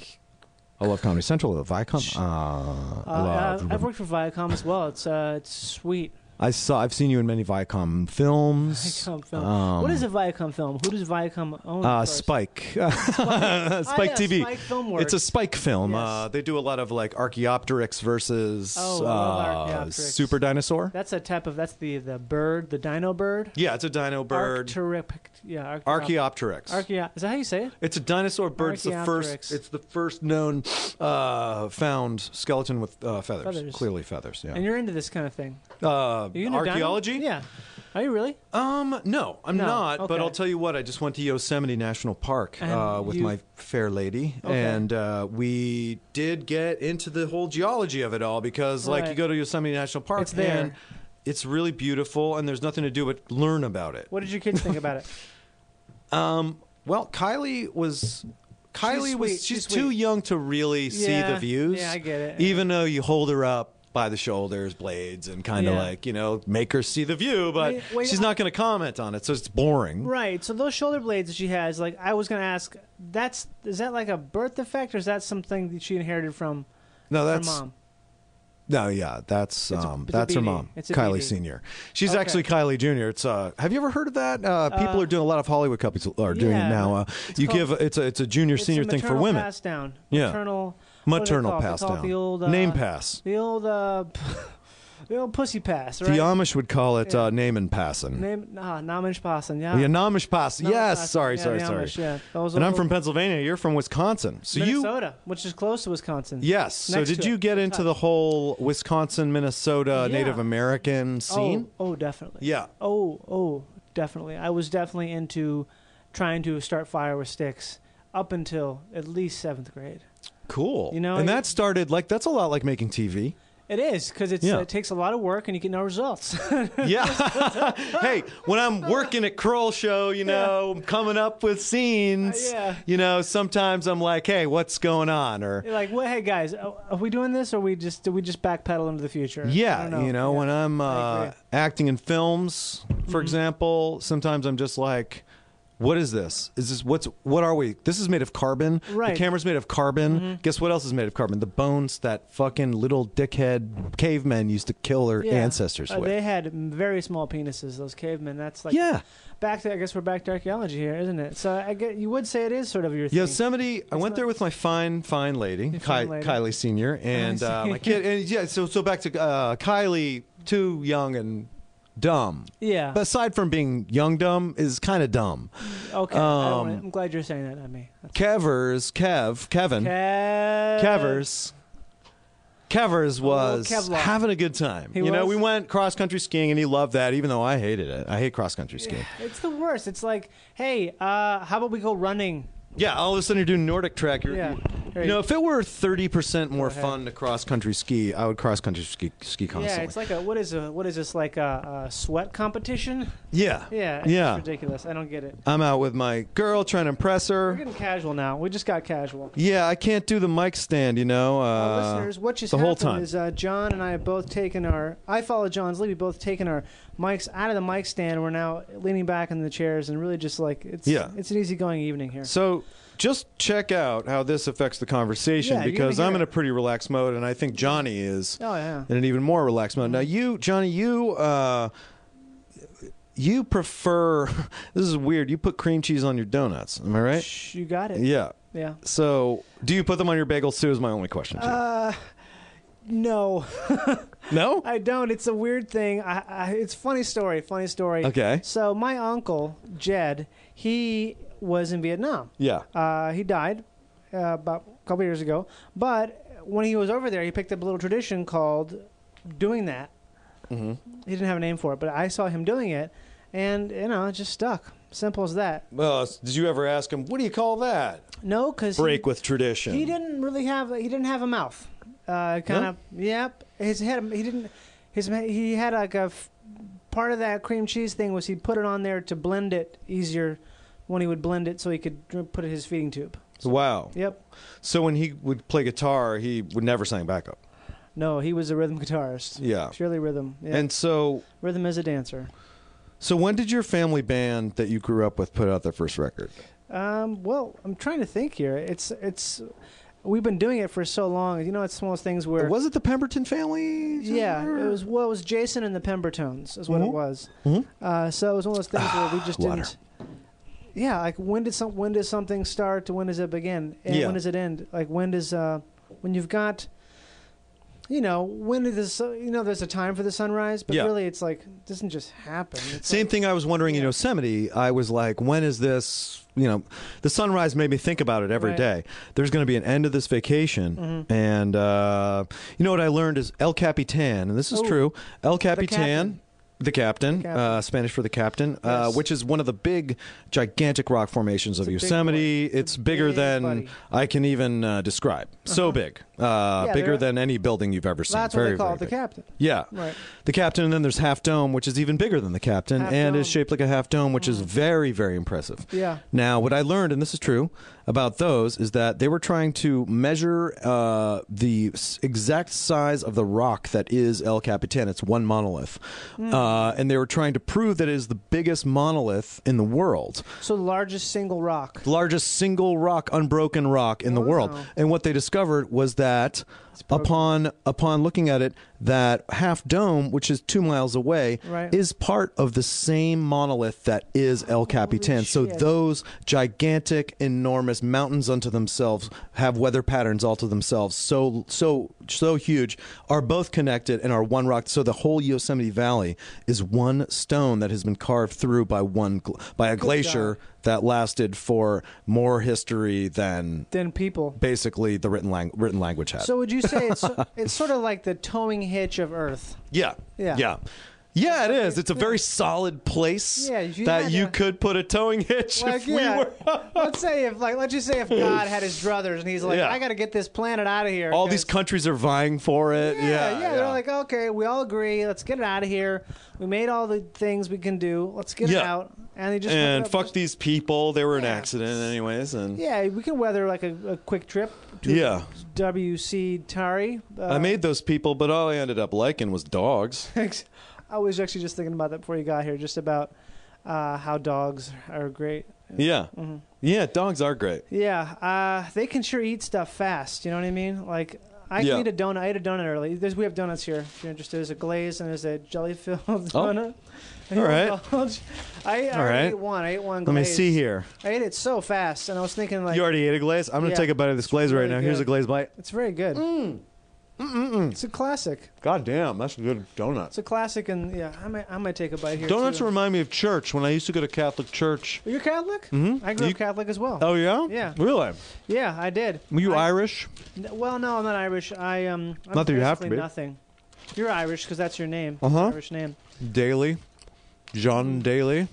I love Comedy Central. The Viacom. Uh, Uh, I love. I've, I've worked for Viacom as well. It's uh, it's sweet. I saw. I've seen you in many Viacom films. Viacom film. Um, what is a Viacom film? Who does Viacom own? Uh, first? Spike. Spike, Ah, yeah, T V. Spike Film Works. It's a Spike film. Yes. Uh, they do a lot of like Archaeopteryx versus Oh, I love uh, Archaeopteryx. Super Dinosaur. That's a type of. That's the the bird, the dino bird. Yeah, it's a dino bird. Arcturic, yeah. Archaeop- Archaeopteryx. Archaeo- Is that how you say it? It's a dinosaur bird. It's the Archaeopteryx. first. It's the first known uh, found skeleton with uh, feathers. Feathers. Clearly feathers. Yeah. And you're into this kind of thing. uh, Are you into archaeology? dino? Yeah. Are you really? Um, no, I'm No, not. But okay. I'll tell you what. I just went to Yosemite National Park And uh, with you- my fair lady, Okay. and uh, we did get into the whole geology of it all because, like, Right. you go to Yosemite National Park, It's there. and it's really beautiful, and there's nothing to do but learn about it. What did your kids think about it? Um, well, Kylie was. Kylie She's was. sweet. She's, She's too sweet. young to really see Yeah. the views. Yeah, I get it. Even though you hold her up by the shoulders, blades, and kind of Yeah. like, you know, make her see the view, but Wait, wait, she's not going to comment on it, so it's boring. Right. So those shoulder blades that she has, like I was going to ask, that's is that like a birth defect or is that something that she inherited from No, her that's mom? no, yeah, that's It's a- um, it's a that's her B D. mom, It's a Kylie B D. Senior. She's Okay. actually Kylie Junior It's uh, have you ever heard of that? Uh, people Uh, are doing a lot of Hollywood couples are doing yeah, it now. Uh, it's you called- give it's a it's a junior It's senior a thing for maternal women. Pass down. Yeah. Maternal. what do they Maternal call it? They pass call it down. The old uh, Name pass. The old uh, the old pussy pass. Right. The Amish would call it Yeah. uh, name and passing. Name nah, Namish Passan. Yeah. Yeah, Namish pass. Namish Yes, Passan. sorry, Yeah, sorry, the sorry. Amish, yeah. Those And I'm old- from Pennsylvania. You're from Wisconsin. So you Minnesota, which is close to Wisconsin. yes. So Next did to you it. get into the whole Wisconsin, Minnesota Yeah. Native American scene? Oh, oh, definitely. Yeah. Oh, oh, definitely. I was definitely into trying to start fire with sticks up until at least seventh grade. Cool. You know, and it- that started like that's a lot like making T V. It is because it's Yeah. uh, it takes a lot of work and you get no results. Yeah. Hey, when I'm working at Kroll Show, you know, coming up with scenes, Uh, yeah. you know, sometimes I'm like, hey, what's going on? Or You're like, well, hey guys, are are we doing this or we just do we just backpedal into the future? I yeah, don't you know, Yeah. when I'm I uh, agree. acting in films, for Mm-hmm. example, sometimes I'm just like, what is this? Is this what's what are we? This is made of carbon. Right. The camera's made of carbon. Mhm. Guess what else is made of carbon? The bones that fucking little dickhead cavemen used to kill their Yeah. ancestors Uh, with. they had very small penises. Those cavemen. That's like Yeah. Back to I guess we're back to archaeology here, isn't it? So I get you would say it is sort of your thing. Yosemite. I went not- there with my fine, fine lady, Your Ky- fine lady. Kylie Senior, and I uh, see. my kid. And yeah, so so back to uh, Kylie, too young and dumb. Yeah. But aside from being young, dumb is kind of dumb. Okay. I don't Um, wanna- I'm glad you're saying that, not me. Kevers, Kev, Kevin, Kev- Kevers. Kevers was Kevlar. having a good time. He you know, was? we went cross country skiing and he loved that, even though I hated it. I hate cross country skiing. It's the worst. It's like, hey, uh, how about we go running? Yeah, all of a sudden you're doing Nordic track. You're, Yeah. You know, if it were thirty percent more ahead. fun to cross country ski, I would cross country ski, ski constantly. Yeah, it's like a what is a what is this like a, a sweat competition? Yeah. Yeah, it's Yeah. ridiculous. I don't get it. I'm out with my girl trying to impress We're her. getting casual now. We just got casual. Yeah, I can't do the mic stand, you know. Uh, Uh, listeners, what just the whole happened time. is uh, John and I have both taken our. I follow John's lead. We both taken our mics out of the mic stand. We're now leaning back in the chairs and really just like it's. Yeah. It's an easygoing evening here. So just check out how this affects the conversation Yeah, you're because gonna I'm hear in a it. pretty relaxed mode, and I think Johnny is Oh yeah. in an even more relaxed mode. Now, you, Johnny, you. Uh, you prefer. This is weird. You put cream cheese on your donuts. Am I right? Shh, you got it. Yeah. Yeah. So, do you put them on your bagels too? Is my only question. To you. Uh, no. No? I don't. It's a weird thing. I, I, it's a funny story. Funny story. Okay. So my uncle Jed, he was in Vietnam. Yeah. Uh, he died uh, about a couple years ago. But when he was over there, he picked up a little tradition called doing that. Mm-hmm. He didn't have a name for it, but I saw him doing it, and you know, it just stuck. Simple as that. Well, did you ever ask him, what do you call that? No, because Break with tradition. He didn't really have. He didn't have a mouth. Uh, kind No? of. Yep. His head. He didn't. His. He had like a f- part of that cream cheese thing was he put it on there to blend it easier when he would blend it, so he could dr- put it in his feeding tube. Wow. Yep. So when he would play guitar, he would never sing backup. No, he was a rhythm guitarist. Yeah. Purely rhythm. Yeah. And so, rhythm as a dancer. so when did your family band that you grew up with put out their first record? Um, well, I'm trying to think here. It's it's we've been doing it for so long. You know, it's one of those things where Was it the Pemberton family? yeah, it was well, it was Jason and the Pembertones is what Mhm. it was. Mhm. Uh, so it was one of those things where we just Water. didn't. Yeah, like when did some when does something start to when does it begin and Yeah. when does it end? Like when does uh when you've got. You know, when did this, uh, you know, there's a time for the sunrise, but Yeah. really it's like, it doesn't just happen. It's Same like, thing I was wondering in Yeah. Yosemite. I was like, when is this, you know, the sunrise made me think about it every Right. day. There's going to be an end of this vacation. Mhm. And, uh, you know what I learned is El Capitan, and this is Oh, true. El captain. Capitan, The Captain, Captain. Uh, Spanish for the Captain, uh, Yes. which is one of the big, gigantic rock formations of a big Yosemite. one. It's, It's a bigger big than buddy. I can even uh, describe. So big, uh, Yeah, bigger they're- than any building you've ever seen. That's very, what they call very it, the big. Captain. Yeah, Right. the Captain, and then there's Half Dome, which is even bigger than the Captain, Half and Dome. is shaped like a half dome, which is very, very impressive. Yeah. Now, what I learned, and this is true, about those is that they were trying to measure uh, the s- exact size of the rock that is El Capitan. It's one monolith, Hmm. uh, and they were trying to prove that it is the biggest monolith in the world. So the largest single rock. The largest single rock, unbroken rock in the world. Wow. And what they discovered was that upon upon looking at it, that Half Dome, which is two miles away, Right. is part of the same monolith that is El Capitan. So shit. those gigantic, enormous mountains unto themselves have weather patterns all to themselves. So so so huge, are both connected and are one rock. So the whole Yosemite Valley is one stone that has been carved through by one gl- by a glacier that lasted for more history than Then people. basically the written lang- written language had. So would you say it's it's sort of like the towing hitch of Earth? yeah, Yeah. yeah. Yeah, it is. It's a very solid place Yeah, if you that had you a- could put a towing hitch Like, if yeah. we were. let's say if like let's just say if God had his druthers and he's like, Yeah. I got to get this planet out of here. All 'cause- these countries are vying for it. Yeah, Yeah, yeah, They're like, okay, we all agree. Let's get it out of here. We made all the things we can do. Let's get it Yeah. out. And they just and just- fuck these people. They were an Yeah. accident, anyways. And Yeah, we can weather like a, a quick trip to Yeah. W C Tari. Uh, I made those people, but all I ended up liking was dogs. I was actually just thinking about that before you got here, just about uh, how dogs are great. Yeah, Mm-hmm. yeah, dogs are great. Yeah, uh, they can sure eat stuff fast. You know what I mean? Like I Yeah. can eat a donut. I ate a donut early. There's, we have donuts here. If you're interested, there's a glaze and there's a jelly-filled donut. All right. I, I All already right. ate one. I ate one. Let me glaze. see here. I ate it so fast, and I was thinking like You already ate a glaze? I'm going to Yeah. take a bite of this glaze right really now. Here's good. a glaze bite. it's very good. Mm. It's a classic. God damn, that's a good donut. It's a classic, and yeah, I might I might take a bite here. Donuts too. remind me of church when I used to go to Catholic church. You're Catholic? Mhm. I grew You- up Catholic as well. Oh, yeah? Yeah. Really? Yeah, I did. Were you I- Irish? N- Well, no, I'm not Irish. I um. I'm Not that you have to basically be. Nothing. You're Irish because that's your name. Uh-huh. Irish name. Daly. John Daly.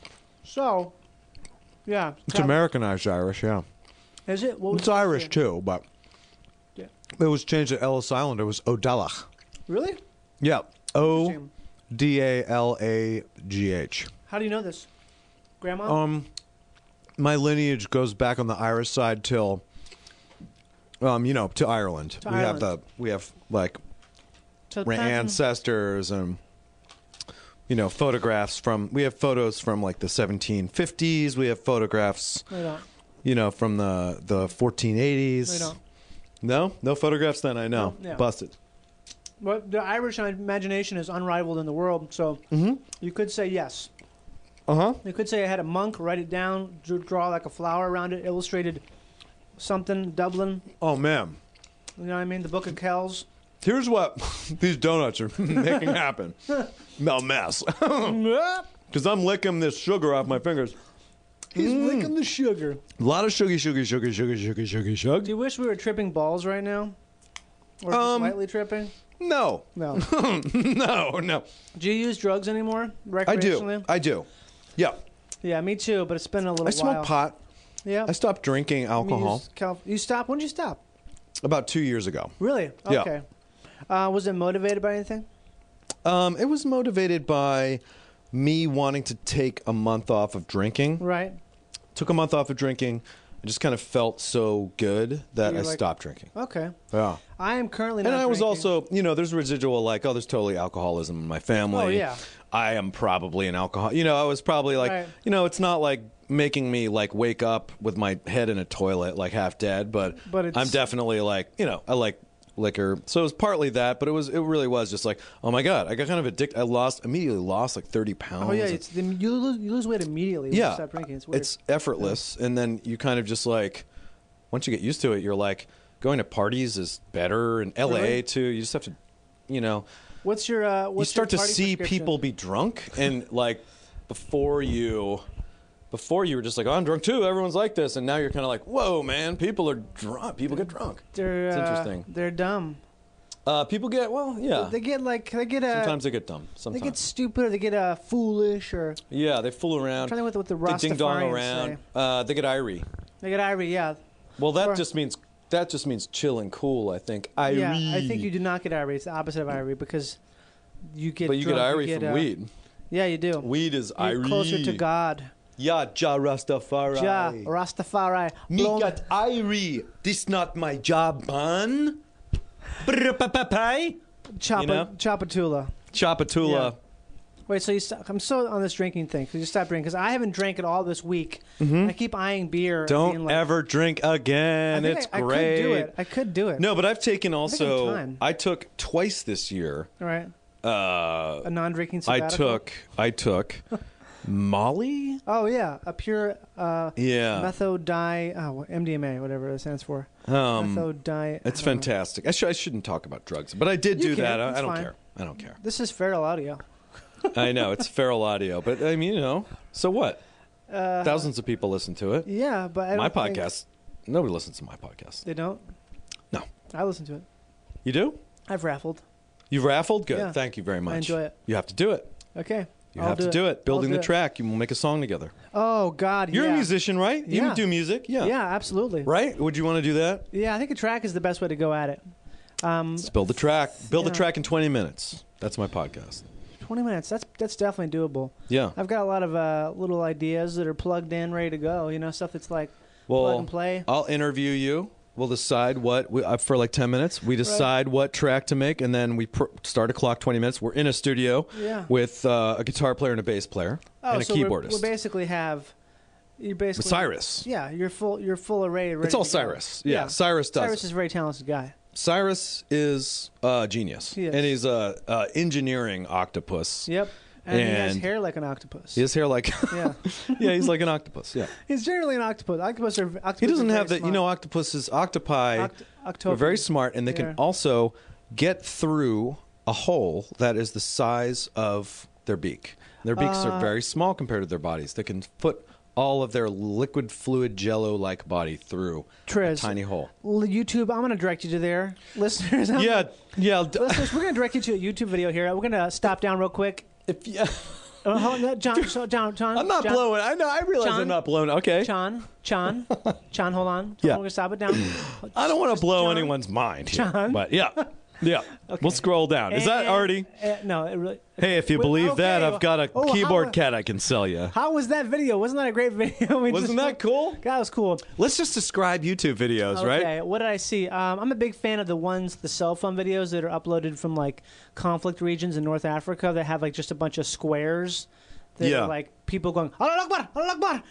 So, yeah. It's Catholic- Americanized Irish, yeah. Is it? What was It's it? Irish, too, but Yeah. it was changed to Ellis Island. It was O'Dallagh. Really? Yeah. O Interesting. D A L A G H. How do you know this? Grandma? Um, my lineage goes back on the Irish side till, um, you know, to Ireland. To we have the Ireland. we have like To ra- patent- ancestors and you know photographs from. We have photos from like the seventeen fifties. We have photographs, We don't. you know, from the the fourteen eighties. We don't. No, no photographs. Then I know. No, yeah. Busted. But the Irish imagination is unrivaled in the world, so Mhm. you could say yes. Uh huh. You could say I had a monk write it down, dr- draw like a flower around it, illustrated something, Dublin. Oh man. You know what I mean? The Book of Kells. Here's what these donuts are making happen. A mess. Because I'm licking this sugar off my fingers. He's licking the sugar. A lot of sugar, sugar, sugar, sugar, sugar, sugar, Do sugar. you wish we were tripping balls right now? Or just Um, lightly tripping? No. No. no, no. Do you use drugs anymore? I do. Recreationally? I do. Yeah. Yeah, me too, but it's been a little I while. smoke pot. Yeah. I stopped drinking You alcohol use Cal- you stopped? When did you stop? about two years ago. Really? Yeah. Okay. Uh, was it motivated by anything? Um, it was motivated by me wanting to take a month off of drinking. Right. Took a month off of drinking. I just kind of felt so good that You're I like- stopped drinking. Okay. Yeah. I am currently not And I was drinking. also, you know, there's residual like, oh, there's totally alcoholism in my family. Oh, yeah. I am probably an alcohol. You know, I was probably like, Right. you know, it's not like making me like wake up with my head in a toilet, like half dead, but, But it's- I'm definitely like, you know, I like liquor. So it was partly that, but it was, it really was just like, oh my God, I got kind of addicted. I lost, immediately lost like thirty pounds. Oh, yeah. It's, the, you, lose, you lose weight immediately when you yeah. stop drinking. It's weird. It's effortless. And then you kind of just like, once you get used to it, you're like, going to parties is better. In L A Really? too, you just have to, you know, What's your uh, you what's start your to party see prescription? people be drunk and like before you before you were just like, oh, I'm drunk too, everyone's like this, and now you're kind of like, whoa man, people are drunk, people get drunk. They're, It's uh, interesting. They're dumb. Uh, people get well, yeah. They get like they get uh, Sometimes they get dumb. Sometimes they get stupid, or they get uh, foolish, or yeah, they fool around. I'm trying to think what the they ding dong Rastafarians around. say. Uh, they get irie. They get irie, yeah. Well, that Or- just means that just means chill and cool. I think irie. Yeah, I think you do not get irie. It's the opposite of irie because you get. But you drunk, get irie get, from uh, weed. Yeah, you do. Weed is You're irie. closer to God. Yeah, Ja Rastafari. Ja Rastafari. Me Blown- got irie. This not my job, man. Brr-pa-pa-pie. Chapa, You know? Chapatula. Chapatula. Yeah. Wait, so you st- I'm so on this drinking thing because you stopped drinking because I haven't drank at all this week. I keep eyeing beer. and Don't being like, ever drink again. I think It's I, great. I could do it. I could do it. No, but I've taken I also. think I'm I took twice this year. All right. Uh, A non-drinking I sabbatical. took. I took Molly. Oh yeah, a pure uh, Yeah. methodi. Oh, M D M A, whatever it stands for. Um, Methodi. It's I don't know. fantastic. I, sh- I shouldn't talk about drugs, but I did You do can. that. I, It's I don't fine. care. I don't care. This is feral audio. I know it's feral audio, but I mean, you know, so what? Uh, Thousands of people listen to it. Yeah, but I my don't think- podcast. Nobody listens to my podcast. They don't. No. I listen to it. You do? I've raffled. You've raffled? Good. Yeah. Thank you very much. I enjoy it. You have to do it. Okay. You I'll have do to it. do it. Building I'll the do it. track. You will make a song together. Oh God, You're yeah. a musician, right? You Yeah. do music. Yeah. Yeah, absolutely. Right? Would you want to do that? Yeah, I think a track is the best way to go at it. Um, Let's build the track. Build Yeah. the track in twenty minutes. That's my podcast. twenty minutes. That's that's definitely doable. Yeah. I've got a lot of uh, little ideas that are plugged in, ready to go. You know, stuff that's like Well, plug and play. I'll interview you. We'll decide what we, uh, for like ten minutes. We decide what track to make, and then we pr- start a clock twenty minutes. We're in a studio Yeah. with uh, a guitar player and a bass player Oh, and a so we're- keyboardist. We basically have. You basically With Cyrus. Yeah, you're full. You're full array. Ready It's all to go. Cyrus. Yeah, Cyrus does Cyrus it. is a very talented guy. Cyrus is a genius, He is. and he's a, a engineering octopus. Yep. And, he has And hair like an octopus. His hair like Yeah. yeah, he's like an octopus. Yeah. He's generally an octopus. Octopus are. Octopus He doesn't are have very the, you know, octopuses, octopi Oct- are octopi. very smart, and they Yeah. can also get through a hole that is the size of their beak. Their beaks Uh, are very small compared to their bodies. They can put all of their liquid fluid jello-like body through Triz, a tiny hole. L- YouTube, I'm going to direct you to there. Listeners, I'm Yeah, yeah. d- Listeners, we're going to direct you to a YouTube video here. We're going to stop down real quick. If yeah, Uh, hold on, John, so, John, John. I'm not John, blowing. I know. I realize John? I'm not blowing. Okay. John, John, John, hold on. Yeah. We're going to stop it down. I don't want to blow John? anyone's mind here, John? but yeah, yeah. We'll scroll down. Is that And- already? uh, no, it really. Hey, if you Well, believe okay. that, I've got a Oh, how- keyboard cat I can sell you. How was that video? Wasn't that a great video? We Wasn't just- that cool? That was cool. Let's just describe YouTube videos, right? Okay, what did I see? Um, I'm a big fan of the ones, the cell phone videos that are uploaded from like conflict regions in North Africa that have like just a bunch of squares that Yeah. are like people going, Allah Akbar, Allah Akbar.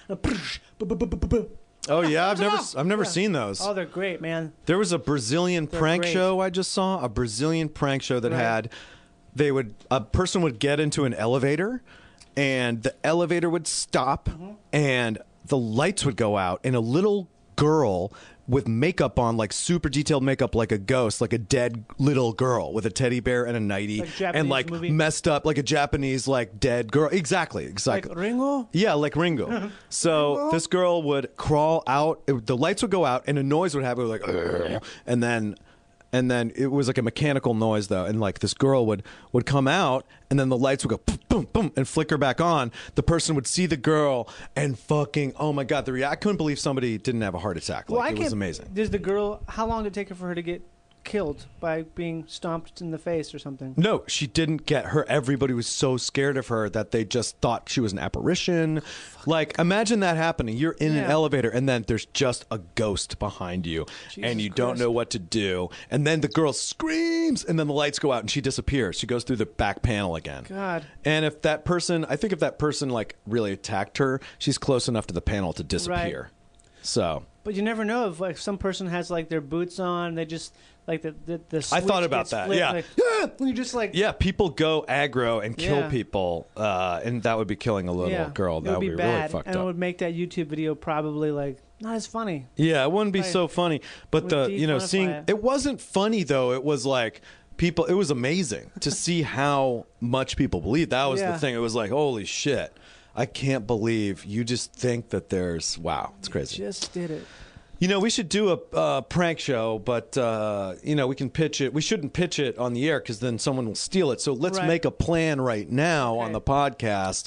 Oh yeah, I've never, I've never Yeah. seen those. Oh, they're great, man. There was a Brazilian They're prank great. show I just saw. A Brazilian prank show that Right. had, they would, a person would get into an elevator, and the elevator would stop, Mm-hmm. and the lights would go out, and a little girl with makeup on, like super detailed makeup, like a ghost, like a dead little girl with a teddy bear and a nightie, Like Japanese and like movie? messed up, like a Japanese like dead girl. Exactly, exactly. Like Ringo? Yeah, like Ringo. So this girl would crawl out. It, the lights would go out, and a noise would happen, like, "Ugh," and then, and then it was like a mechanical noise though, and like this girl would would come out, and then the lights would go boom, boom, boom, and flicker back on. The person would see the girl, and fucking, oh my god, the rea- I couldn't believe somebody didn't have a heart attack. Like Well, I it was can't- amazing. Does the girl? How long did it take her for her to get killed by being stomped in the face or something? No, she didn't get her. Everybody was so scared of her that they just thought she was an apparition. Like, imagine that happening. You're in an Yeah. elevator, and then there's just a ghost behind you, Jesus and you don't Christ. know what to do. And then the girl screams, and then the lights go out, and she disappears. She goes through the back panel again. God. And if that person, I think if that person like really attacked her, she's close enough to the panel to disappear. So. But you never know if like some person has like their boots on, they just like the the, the I thought switch about gets that, flipped, yeah. like, and you just like Yeah, people go aggro and kill Yeah. people, uh, and that would be killing a little yeah, girl. it That would be really bad, fucked and up. it would make that YouTube video probably like not as funny. Yeah, it wouldn't be Right. so funny. But Would the you know defunify seeing it. it wasn't funny though. It was like people. It was amazing to see how much people believe. That was Yeah. the thing. It was like holy shit. I can't believe you just think that there's wow. It's crazy. Just did it. You know, we should do a uh, prank show, but uh, you know, we can pitch it. We shouldn't pitch it on the air because then someone will steal it. So let's Right. make a plan right now Okay. on the podcast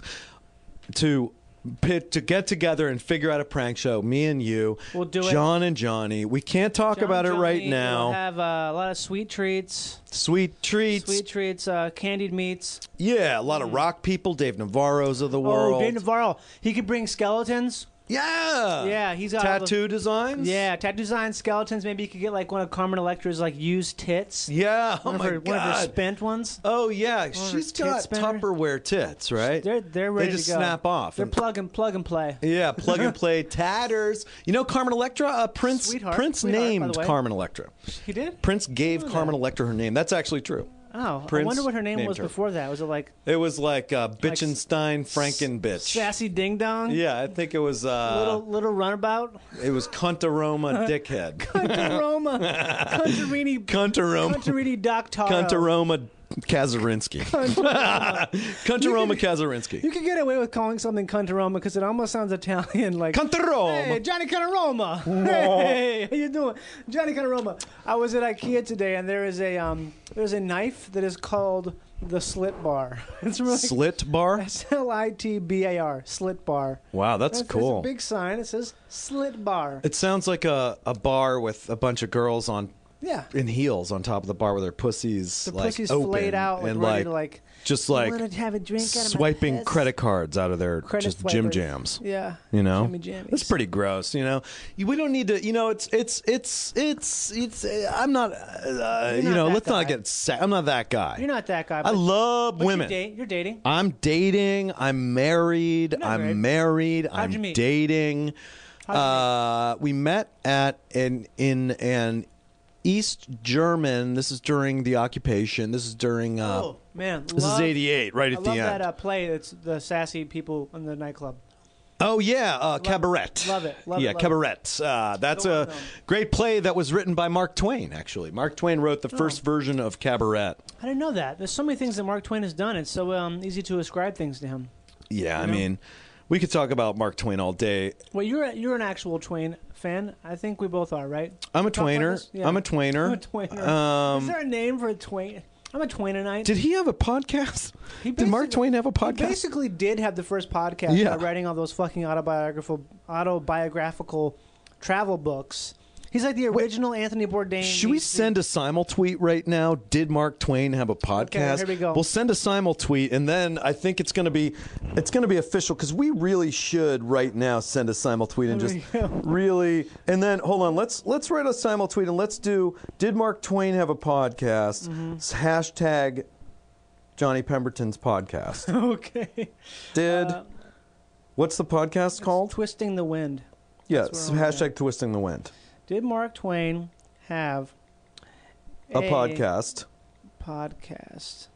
to pit to get together and figure out a prank show. Me and you, We'll do it. John and Johnny. We can't talk John about it right Johnny now. will have uh, a lot of sweet treats. Sweet treats. Sweet treats, uh, candied meats. Yeah, a lot of rock people. Dave Navarro's of the world. Oh, Dave Navarro. He could bring skeletons. Yeah. Yeah, he's got all the- tattoo designs. Yeah, tattoo designs, skeletons. Maybe you could get like one of Carmen Electra's like used tits. Yeah. Oh one of my her, god. One of her spent ones. Oh yeah, of her she's tit got spinner. Tupperware tits, right? They're they're ready They just to go. snap off. They're And- plug and plug and play. Yeah, plug and play tatters. You know, Carmen Electra. Uh, Prince. Sweetheart. Prince Sweetheart, by named the way. Carmen Electra. He did. Prince gave know Carmen that. Electra her name. That's actually true. Oh, Prince I wonder what her name named was her. before that. Was it like It was like uh, Bitchenstein Frankenbitch. Sassy Ding Dong? Yeah, I think it was. Uh, Little little runabout. It was Cuntaroma Dickhead. Cuntaroma. Cuntarini. Cuntaroma. Cuntarini Doc Taro. Cuntaroma Kazarinsky. Cuntaroma Kazarinsky. You could get away with calling something Cuntaroma because it almost sounds Italian. Like Cuntaroma. Hey, Johnny Cuntaroma. Hey, how you doing, Johnny Cuntaroma? I was at IKEA today, and there is a um, there's a knife that is called the Slit Bar. It's really Slit bar? S L I T B A R. Slit Bar. Wow, that's There's- cool. There's a big sign. It says Slit Bar. It sounds like a, a bar with a bunch of girls on Yeah. in heels on top of the bar with their pussies The like pussy's open flayed out, like, and ready like, to, like, just "I like wanna have a drink out of my swiping piss." credit cards out of their Credit just gym swipers. jams. Yeah. You know, Jimmy jammies. that's pretty gross. You know, You- we don't need to. You know, it's it's it's it's it's. uh, I'm not. Uh, You're you not know, that let's not guy. get. Sa- I'm not that guy. You're not that guy. I but- love but women. You date, you're dating. I'm dating. I'm married. not I'm married. married. How'd you I'm meet? dating. Uh, we met at an in an East German. This is during the occupation. This is during. Uh, Oh man, this love- is eighty-eight, right at I the love end. that uh, play. It's the sassy people in the nightclub. Oh yeah, uh, Cabaret. Love it. Love yeah, it, love Cabaret. Uh, that's Go a on, though. great play that was written by Mark Twain. Actually, Mark Twain wrote the first Oh. version of Cabaret. I didn't know that. There's so many things that Mark Twain has done. It's so um, easy to ascribe things to him. Yeah, I know? mean, we could talk about Mark Twain all day. Well, you're a, you're an actual Twain fan. I think we both are, right? I'm a Talk like Twainer. this? Yeah. I'm a Twainer. I'm a Twainer. Um, Is there a name for a Twain? I'm a Twainanite. Did he have a podcast? He Did Mark basically- Twain have a He podcast? basically did have the first podcast Yeah. by writing all those fucking autobiographical autobiographical travel books. He's like the original Anthony Bourdain. Should we meets the- send a simul tweet right now? Did Mark Twain have a podcast? here we go. We'll send a simul tweet, and then I think it's going to be it's going to be official because we really should right now send a simul tweet and just There we go. really. And then hold on, let's let's write a simul tweet and let's do. Did Mark Twain have a podcast? Mm-hmm. S- Hashtag Johnny Pemberton's podcast. Okay. Did Uh, what's the podcast called? Twisting the Wind. Yes, That's where I'm at. hashtag Twisting the Wind. Did Mark Twain have A podcast. Podcast.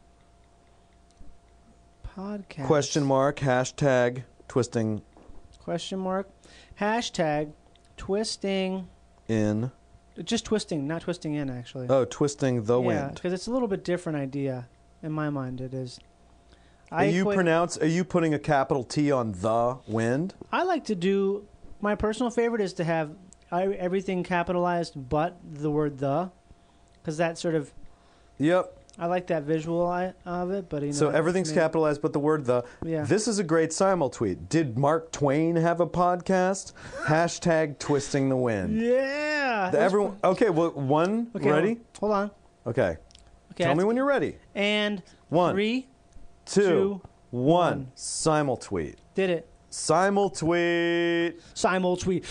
Podcast. Question mark. Hashtag Twisting Question mark. Hashtag twisting. in. Just twisting, not twisting in, actually. Oh, Twisting the yeah, Wind. because it's a little bit different idea. In my mind, it is. Are you equate- pronounce? Are you putting a capital T on the wind? I like to do. My personal favorite is to have I, everything capitalized, but the word "the," because that sort of. Yep. I like that visual I, of it, but you know. So that's everything's me. capitalized, but the word the. Yeah. This is a great simul tweet. Did Mark Twain have a podcast? Hashtag Twisting the Wind. Yeah. The- everyone. Okay. Well, one. Okay, ready? Hold on. Okay. Okay. Tell me that's- when you're ready. And One. three. Two. two, one. Simul tweet. Did it. Simul tweet. Simul tweet.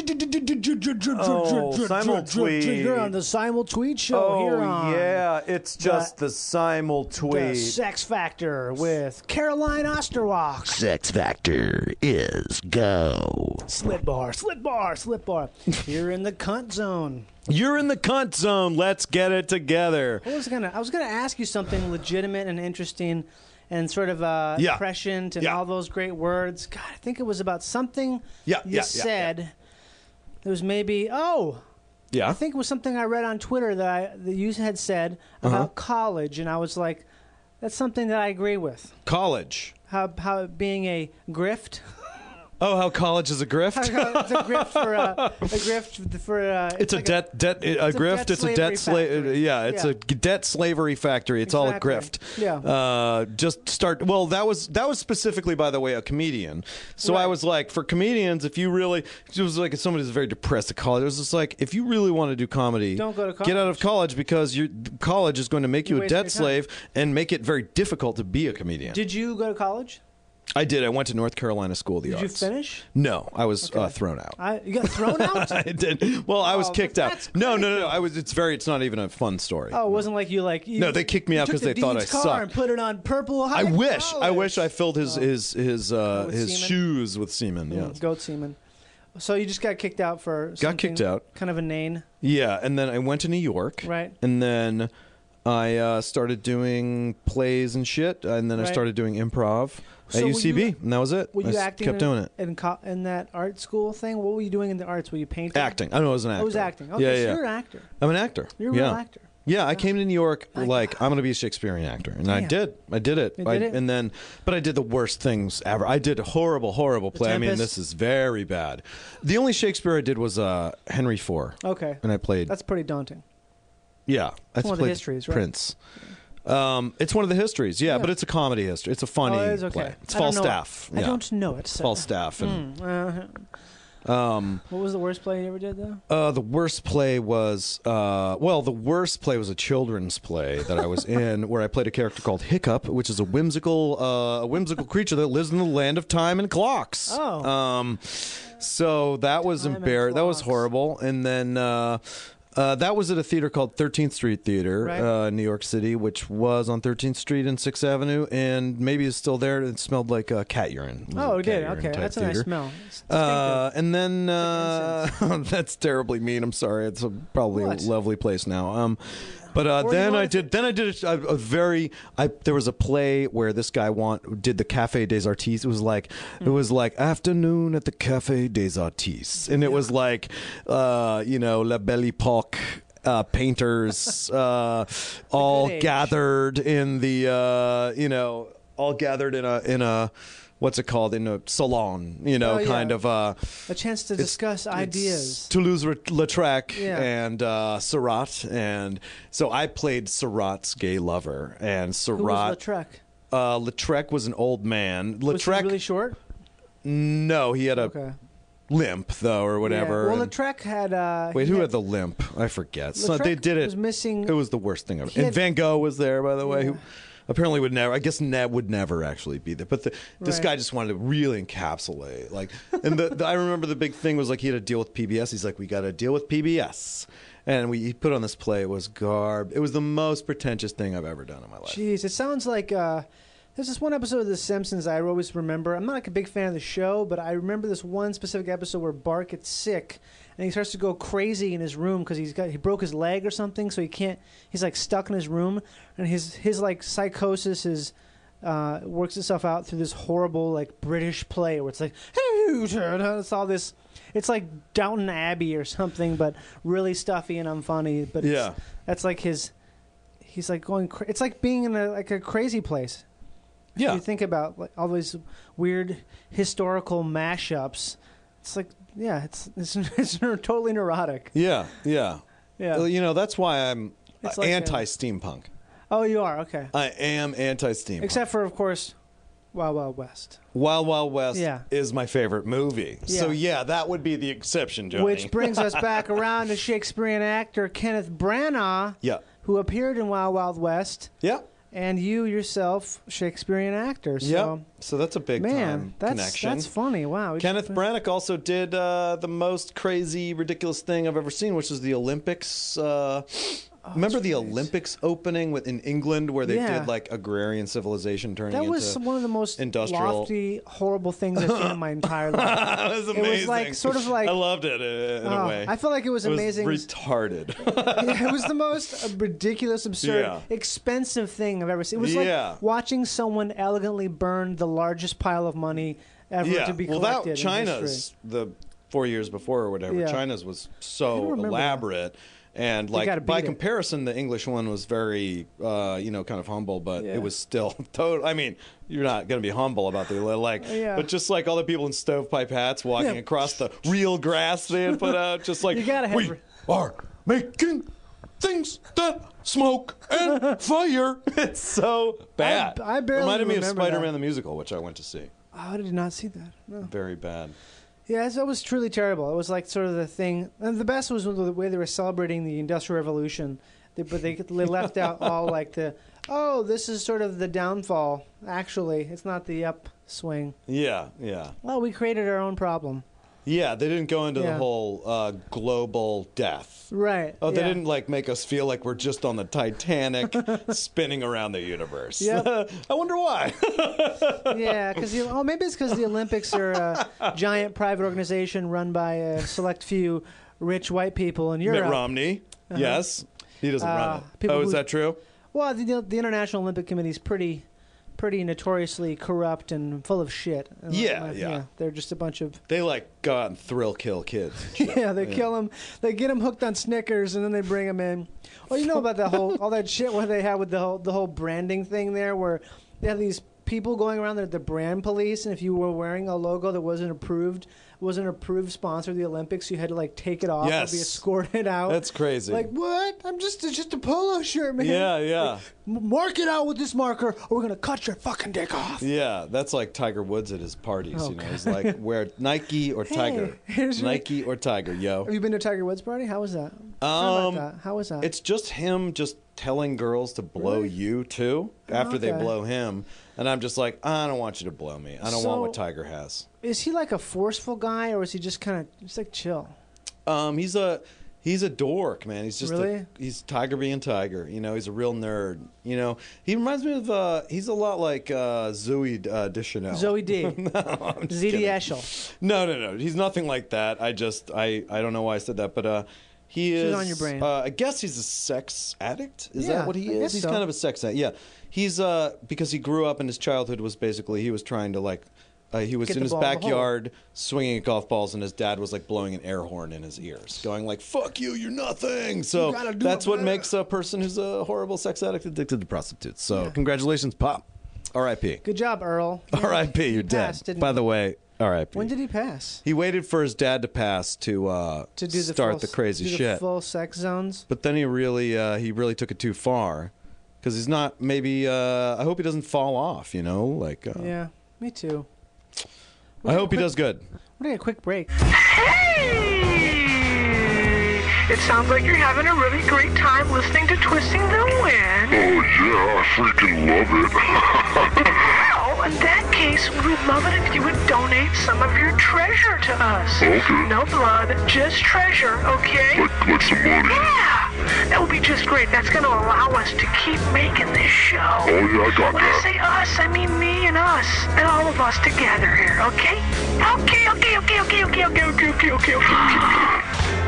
Oh, simul tweet. You're on the Simul tweet show Oh here on yeah, it's just the, simul the tweet. Sex Factor with Caroline Osterwalk. Sex Factor is go. Slit bar, slit bar, slit bar. You're in the cunt zone. You're in the cunt zone. Let's get it together. I was gonna, I was gonna ask you something legitimate and interesting, and sort of uh, Yeah. prescient and Yeah. all those great words. God, I think it was about something Yeah, you yeah, yeah, said. There was maybe oh. Yeah. I think it was something I read on Twitter that I that you had said about Uh-huh. college, and I was like, "That's something that I agree with." College. How how it being a grift. Oh, how college is a grift? it's a grift for uh, a grift for. Uh, It's, it's a like debt, debt, a, it's a grift. debt it's a debt slavery slave. Yeah, it's Yeah. a debt slavery factory. It's all a Exactly. grift. Yeah. Uh, just start. Well, that was that was specifically, by the way, a comedian. So I Right. was like, for comedians, if you really, it was like if somebody who's very depressed at college, it was just like, if you really want to do comedy, Don't go to get out of college because your college is going to make you, You a waste your debt time. slave and make it very difficult to be a comedian. Did you go to college? I did. I went to North Carolina School of the Did you Arts. finish? No, I was uh, thrown out. I, you got thrown out? I did. Well, I was Oh, kicked but out. that's No, no, no, no. I was. It's very. It's not even a fun story. Oh, it wasn't like you like. You, No, they kicked me you out took 'cause the they thought dean's I car sucked. and put it on purple. I High wish. I College. wish I filled his his his uh, With his semen? shoes with semen. Mm, Yes. Goat semen. So you just got kicked out for. Got something kicked out. Kind of inane. Yeah, and then I went to New York. Right. And then I uh, started doing plays and shit, and then I Right. started doing improv So at were U C B, you- and that was it. Were I you s- acting? kept in, doing it. in, co- in that art school thing? What were you doing in the arts? Were you painting? Acting. I know I was an actor. Oh, it was acting. Okay, yeah, so yeah. you're an actor. I'm an actor. You're a yeah. real actor. Yeah, I came to New York like I'm going to be a Shakespearean actor, and I Damn. did. I did it. You I, did it? And then, but I did the worst things ever. I did a horrible, horrible play. I mean, Tempest? this is very bad. The only Shakespeare I did was uh, Henry four. Okay. And I played. That's pretty daunting. yeah, I one of the played histories, right? Prince. Um, it's one of the histories, yeah, Yeah. but it's a comedy history. It's a funny Oh, it is okay. play. It's I don't know it. Falstaff. I yeah. don't know it. So. Falstaff and. Mm, uh, Um, what was the worst play you ever did, though? Uh, the worst play was, uh, well, the worst play was a children's play that I was in, where I played a character called Hiccup, which is a whimsical, uh, a whimsical creature that lives in the land of time and clocks. Oh. Um, so that was Time and embarrassing. That was clocks. horrible. And then. Uh, uh, that was at a theater called thirteenth Street Theater, Right. uh, New York City, which was on thirteenth Street and sixth Avenue, and maybe is still there. It smelled like uh, cat urine. It was Oh, a it cat did. urine Okay, type that's a nice theater. smell. It's Uh, and then uh, that's terribly mean. I'm sorry. It's a, probably What? a lovely place now. Um, but uh, Or you then I wanted did. Then I did a, a very. I there was a play where this guy want did the Café des Artistes. It was like it was like afternoon at the Café des Artistes, and it was like uh, you know La Belle Époque. Uh, painters, uh, all age. gathered in the, uh, you know, all gathered in a in a, what's it called, in a salon, you know, Oh, yeah. kind of. Uh, A chance to discuss ideas. Toulouse-Lautrec Yeah. and uh, Surratt, and so I played Surratt's gay lover, and Who was Surratt. Lautrec? Uh, Lautrec was an old man. Was he Lautrec, really short? no, he had a Okay. limp though, or whatever. Yeah. Well, and- Lautrec had. Uh, Wait, he who had the limp? I forget. So they Lautrec did it. was missing- It was the worst thing ever. He And had- Van Gogh was there, by the way, Yeah. who apparently would never. I guess ne- would never actually be there. But the, this Right. guy just wanted to really encapsulate, like. And the, the I remember the big thing was like he had to deal with P B S. He's like, we got to deal with P B S. And we he put on this play. It was garb. It was the most pretentious thing I've ever done in my life. Jeez, it sounds like uh, there's this one episode of The Simpsons I always remember. I'm not like a big fan of the show, but I remember this one specific episode where Bart gets sick and he starts to go crazy in his room because he's got he broke his leg or something, so he can't. He's like stuck in his room, and his his like psychosis is. Uh, works itself out through this horrible like British play where it's like it's all this. It's like Downton Abbey or something, but really stuffy and unfunny. But it's, Yeah. that's like his. He's like going. Cra- it's like being in a like a crazy place. Yeah. You think about like all these weird historical mashups. It's like yeah, it's it's, it's totally neurotic. Yeah, yeah, Yeah. Well, you know that's why I'm It's uh, like a- anti-steampunk. Oh, you are okay. I am anti-steampunk. Except for of course, Wild Wild West. Wild Wild West Yeah. is my favorite movie. So Yeah. yeah, that would be the exception, Johnny. Which brings us back around to Shakespearean actor Kenneth Branagh, yeah, who appeared in Wild Wild West, yeah, and you yourself, Shakespearean actor. So, yeah. So that's a big man, time that's connection. that's funny. Wow. we Kenneth should- Branagh also did uh, the most crazy, ridiculous thing I've ever seen, which is the Olympics. Uh, remember the Olympics opening with in England where they Oh, Yeah. did like agrarian civilization turning That was into one of the most industrial. lofty, horrible things I've seen in my entire life. That was amazing. It was like sort of like I loved it uh, in Oh, a way. I felt like it was amazing. retarded. Yeah, it was the most uh, ridiculous, absurd, Yeah. expensive thing I've ever seen. It was Yeah. like watching someone elegantly burn the largest pile of money ever yeah. to be well, collected. that in China's history. the four years before or whatever. Yeah. China's was I so don't remember elaborate. And You gotta like by beat it. comparison, the English one was very, uh, you know, kind of humble, but Yeah. it was still total. I mean, you're not going to be humble about the like, Yeah. but just like all the people in stovepipe hats walking Yeah. across the real grass they had put out, just like You gotta have- we are making things that smoke and fire. It's so bad. I barely reminded me of remember Spider-Man that. the musical, which I went to see. Oh, I did not see that. No. Very bad. Yeah, so it was truly terrible. It was like sort of the thing. And the best was the way they were celebrating the Industrial Revolution, they, but they, they left out all like the, oh, this is sort of the downfall. Actually, it's not the upswing. Yeah, yeah. Well, we created our own problem. Yeah, they didn't go into Yeah. the whole uh, global death. Right. Oh, they yeah. didn't like make us feel like we're just on the Titanic spinning around the universe. Yep. I wonder why. Yeah, because oh, maybe it's because the Olympics are a giant private organization run by a select few rich white people in Europe. Mitt Romney. Uh-huh. Yes. He doesn't Uh, run it. people Oh, is who- that true? Well, the, the International Olympic Committee is pretty, pretty notoriously corrupt and full of shit. And, Yeah, uh, yeah. They're just a bunch of They like go out and thrill kill kids. yeah. They kill them. They get them hooked on Snickers, and then they bring them in. Well, you know about that whole all that shit where they had with the whole the whole branding thing there, where they have these people going around there, the brand police, and if you were wearing a logo that wasn't approved, wasn't an approved sponsor of the Olympics, you had to like take it off Yes. or be escorted out. That's crazy. Like what? I'm just it's just a polo shirt, man. Yeah, yeah. Like, "M- mark it out with this marker, or we're gonna cut your fucking dick off. Yeah, that's like Tiger Woods at his parties. Oh, you know, he's like, wear Nike or Hey, Tiger. here's your- Nike or Tiger, yo. Have you been to Tiger Woods' party? How was that? Tell Um, me about that. How was that? It's just him just telling girls to blow Really? you too after they Okay. blow him, and I'm just like, I don't want you to blow me. I don't So- want what Tiger has. Is he like a forceful guy, or is he just kind of just like chill? Um, he's a he's a dork, man. He's just Really? a, he's Tiger being Tiger. You know, he's a real nerd. You know, he reminds me of uh, he's a lot like uh, Zooey uh, Deschanel. Zoe D. no, I'm just Z D kidding. Eshel. No, no, no. He's nothing like that. I just I I don't know why I said that, but uh. He She's is on your brain. Uh, I guess he's a sex addict. Is Yeah, that what he I is? guess He's so. kind of a sex addict. Yeah, he's uh because he grew up and his childhood was basically he was trying to like uh, he was Get in the his ball in the backyard swinging at golf balls and his dad was like blowing an air horn in his ears, going like "fuck you, you're nothing." So You gotta do that's it what better. makes a person who's a horrible sex addict addicted to prostitutes. So congratulations, Pop. R I P Good job, Earl. Yeah, R I P he You're dead. passed, didn't By he? the way, R I P When did he pass? He waited for his dad to pass to uh To do the start full, the crazy do the shit. full sex zones. But then he really, uh, he really took it too far, because he's not. Maybe uh, I hope he doesn't fall off. You know, like. Uh, Yeah, me too. I hope he does good. We're taking a quick break. It sounds like you're having a really great time listening to Twisting the Wind. Oh yeah, I freaking love it. Well, in that case, we'd love it if you would donate some of your treasure to us. Okay. No blood, just treasure, okay? Like, like some money. Yeah! That would be just great. That's going to allow us to keep making this show. Oh yeah, I got When I that. say us, I mean me and us. And all of us together here, okay? Okay, okay, okay, okay, okay, okay, okay, okay, okay, okay, okay.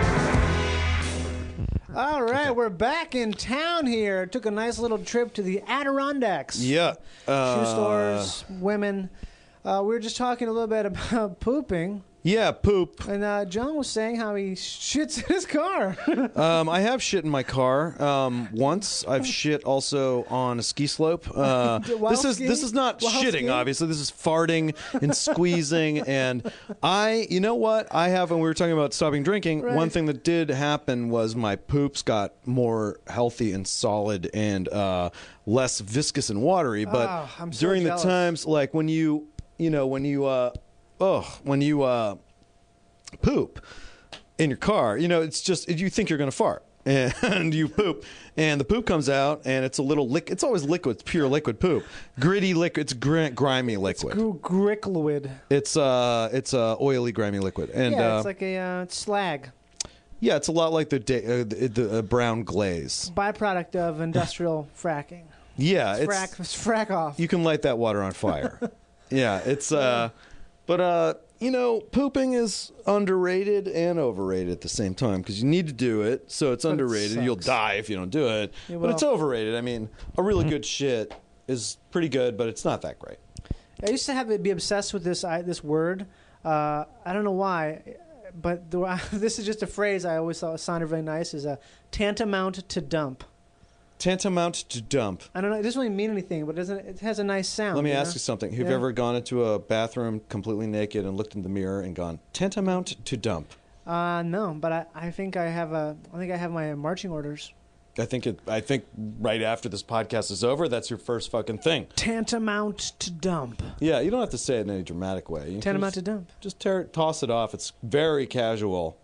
All right, we're back in town here. Took a nice little trip to the Adirondacks. Yeah. Uh, Shoe stores, women. Uh, we were just talking a little bit about pooping. Yeah, poop. And uh, John was saying how he shits in his car. Um, I have shit in my car. Um, once I've shit also on a ski slope. Uh, While this is skiing? this is not While shitting. skiing? Obviously, this is farting and squeezing. And I, you know what? I have. When we were talking about stopping drinking, Right. one thing that did happen was my poops got more healthy and solid and uh, less viscous and watery. But Oh, I'm so during jealous. the times like when you, you know, when you, uh, oh, when you uh, poop in your car, you know, it's just you think you're going to fart and you poop and the poop comes out and it's a little lick. It's always liquid, it's pure liquid poop, gritty liquid. It's gr- grimy liquid. Gr- Grickliquid. It's uh, it's uh, oily, grimy liquid, and yeah, uh, it's like a uh, slag. yeah, it's a lot like the da- uh, the, the uh, brown glaze. Byproduct of industrial fracking. Yeah, It's it's frack, it's frack off. you can light that water on fire. Yeah, it's uh, but uh, you know, pooping is underrated and overrated at the same time because you need to do it, so it's But it underrated. You'll sucks. die if you don't do it, You but it's will. overrated. I mean, a really good shit is pretty good, but it's not that great. I used to have it be obsessed with this I, this word. Uh, I don't know why. but the, this is just a phrase I always thought sounded really nice. Is a tantamount to dump. Tantamount to dump. I don't know. It doesn't really mean anything, but it doesn't it has a nice sound. Let me you ask know? you something. Have Yeah. you ever gone into a bathroom completely naked and looked in the mirror and gone tantamount to dump? Uh, no, but I, I think I have a I think I have my marching orders. I think it. I think right after this podcast is over, that's your first fucking thing. Tantamount to dump. Yeah, you don't have to say it in any dramatic way. You can Tantamount just, to dump. Just tear, toss it off. It's very casual.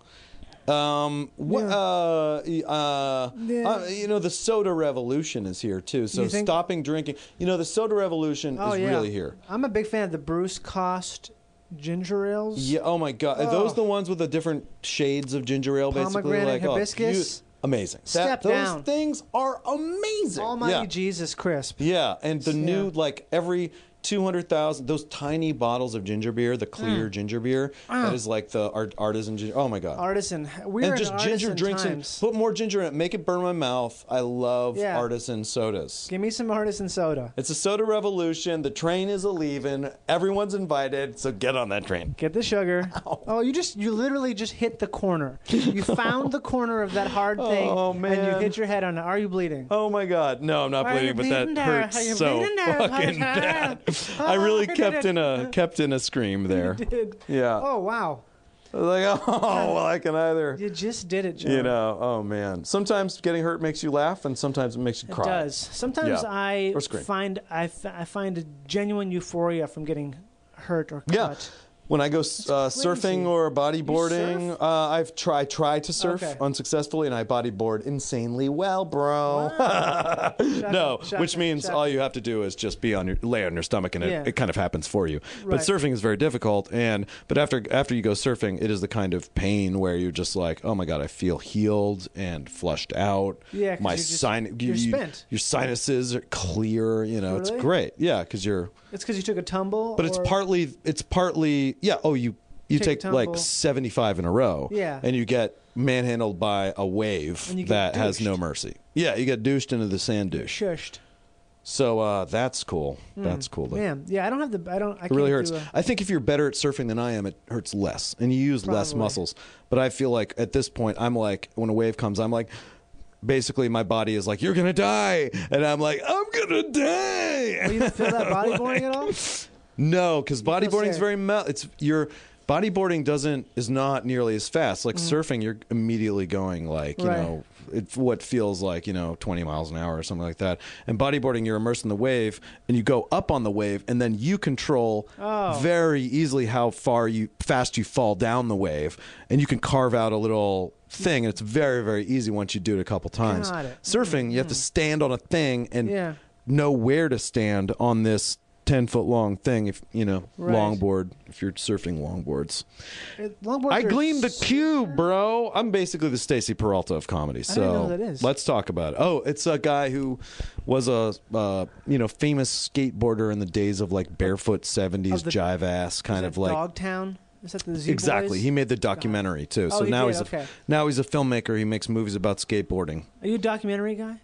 Um, what, Yeah. uh, y- uh, Yeah. uh, you know, the soda revolution is here too. So You think- stopping drinking. You know, the soda revolution Oh is yeah, really here. I'm a big fan of the Bruce Cost ginger ales. Yeah. Oh my God. Are Oh. those the ones with the different shades of ginger ale? Basically, Pomegranate, like oh, hibiscus. you- amazing. Step that, those down. things are amazing. Almighty yeah. Jesus crisp. Yeah, and the Yeah. new like every two hundred thousand those tiny bottles of ginger beer, the clear Mm. ginger beer Mm. that is like the art, artisan ginger. Oh my God. Artisan. We're and in just ginger artisan drinks times. and put more ginger in it. Make it burn my mouth. I love Yeah. artisan sodas. Give me some artisan soda. It's a soda revolution. The train is a leaving. Everyone's invited, so get on that train. Get the sugar. Oh, you just you literally just hit the corner. You found the corner of that hard thing, Oh, and you man. hit your head on it. Are you bleeding? Oh my God! No, I'm not Are you bleeding, but that bleeding there? hurts Are you so bleeding there? fucking bad. I really kept in a kept in a scream there. You did. Yeah. Oh wow. I was like, oh, well, I can either. You just did it, John. You know, oh man. Sometimes getting hurt makes you laugh, and sometimes it makes you It cry. does. Sometimes Yeah. I Or scream. find I, f- I find a genuine euphoria from getting hurt or cut. Yeah. When I go uh, surfing or bodyboarding, uh, I've tried try to surf Okay. unsuccessfully, and I bodyboard insanely well, bro. no, Shocking, which means shocking. all you have to do is just be on your lay on your stomach, and it, Yeah. it kind of happens for you. Right. But surfing is very difficult, and but after after you go surfing, it is the kind of pain where you're just like, oh my God, I feel healed and flushed out. Yeah, 'cause my you're just- sin- you're you- spent. your sinuses are clear. You know, it's Really? great. Yeah, because you're. It's because you took a tumble. But it's or- partly it's partly yeah. Oh, you you Take take, like tumble. seventy-five in a row. Yeah. and you get manhandled by a wave And you get that has douched. no mercy. Yeah, you get douched into the sand douche. Shushed. So uh, that's cool. Mm. That's cool. Though. Man, yeah, I don't have the. I don't. I It really can't hurts. do a- I think if you're better at surfing than I am, it hurts less, and you use less Probably. muscles. But I feel like at this point, I'm like, when a wave comes, I'm like, basically, my body is like, you're gonna die, and I'm like, I'm gonna die. Well, you don't feel that bodyboarding at all? No, because bodyboarding is safe. very mel. It's your bodyboarding doesn't is not nearly as fast. Like surfing, you're immediately going like you Mm. Right. know it, what feels like you know twenty miles an hour or something like that. And bodyboarding, you're immersed in the wave and you go up on the wave, and then you control Oh. very easily how far you fast you fall down the wave, and you can carve out a little thing, and it's very very easy once you do it a couple times. Got it. Surfing, you have to stand on a thing and Yeah. know where to stand on this ten foot long thing. If you know Right. longboard, if you're surfing longboards, It- longboards I are gleam the s- cube, bro. I'm basically the Stacy Peralta of comedy. So I didn't know who that is. let's talk about it. Oh, it's a guy who was a uh, you know famous skateboarder in the days of like barefoot seventies Of the- jive ass kind Is of that like. Dogtown? Is that the Z Exactly. Boys? He made the documentary too. Oh, So he now did, he's okay. a now he's a filmmaker. He makes movies about skateboarding. Are you a documentary guy?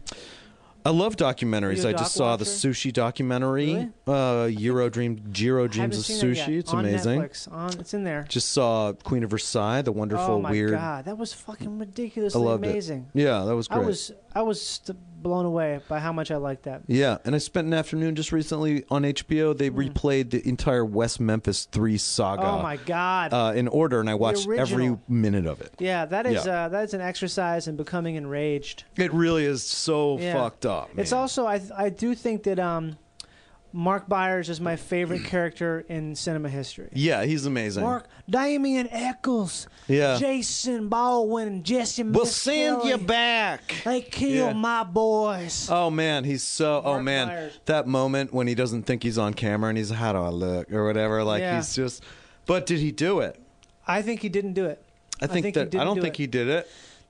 I love Are documentaries. you a I doc just saw the watcher? sushi documentary. Really? Uh, Euro Dream, Jiro I Dreams haven't of seen that Sushi. yet. It's On amazing. Netflix. On, it's in there. Just saw Queen of Versailles, the wonderful, Oh my weird. god, that was fucking ridiculously I loved amazing. it. Yeah, that was great. I was I was st- blown away by how much I liked that. Yeah, and I spent an afternoon just recently on H B O. They replayed the entire West Memphis Three saga. Hmm. Oh my god. Uh, in order, and I watched every original. minute of it. Yeah, that is Yeah. Uh, that is an exercise in becoming enraged. It really is so Yeah. fucked up. It's man. also I I do think that um, Mark Byers is my favorite character in cinema history. Yeah, he's amazing. Mark Damien Eccles, Yeah. Jason Baldwin, and Jesse. We'll send you McKelvey. back. They killed Yeah. my boys. Oh man, he's so. oh Mark man, Myers. that moment when he doesn't think he's on camera and he's how do I look or whatever. Like Yeah. he's just. But did he do it? I think he didn't do it. I think, he that didn't I don't do think it. he did it.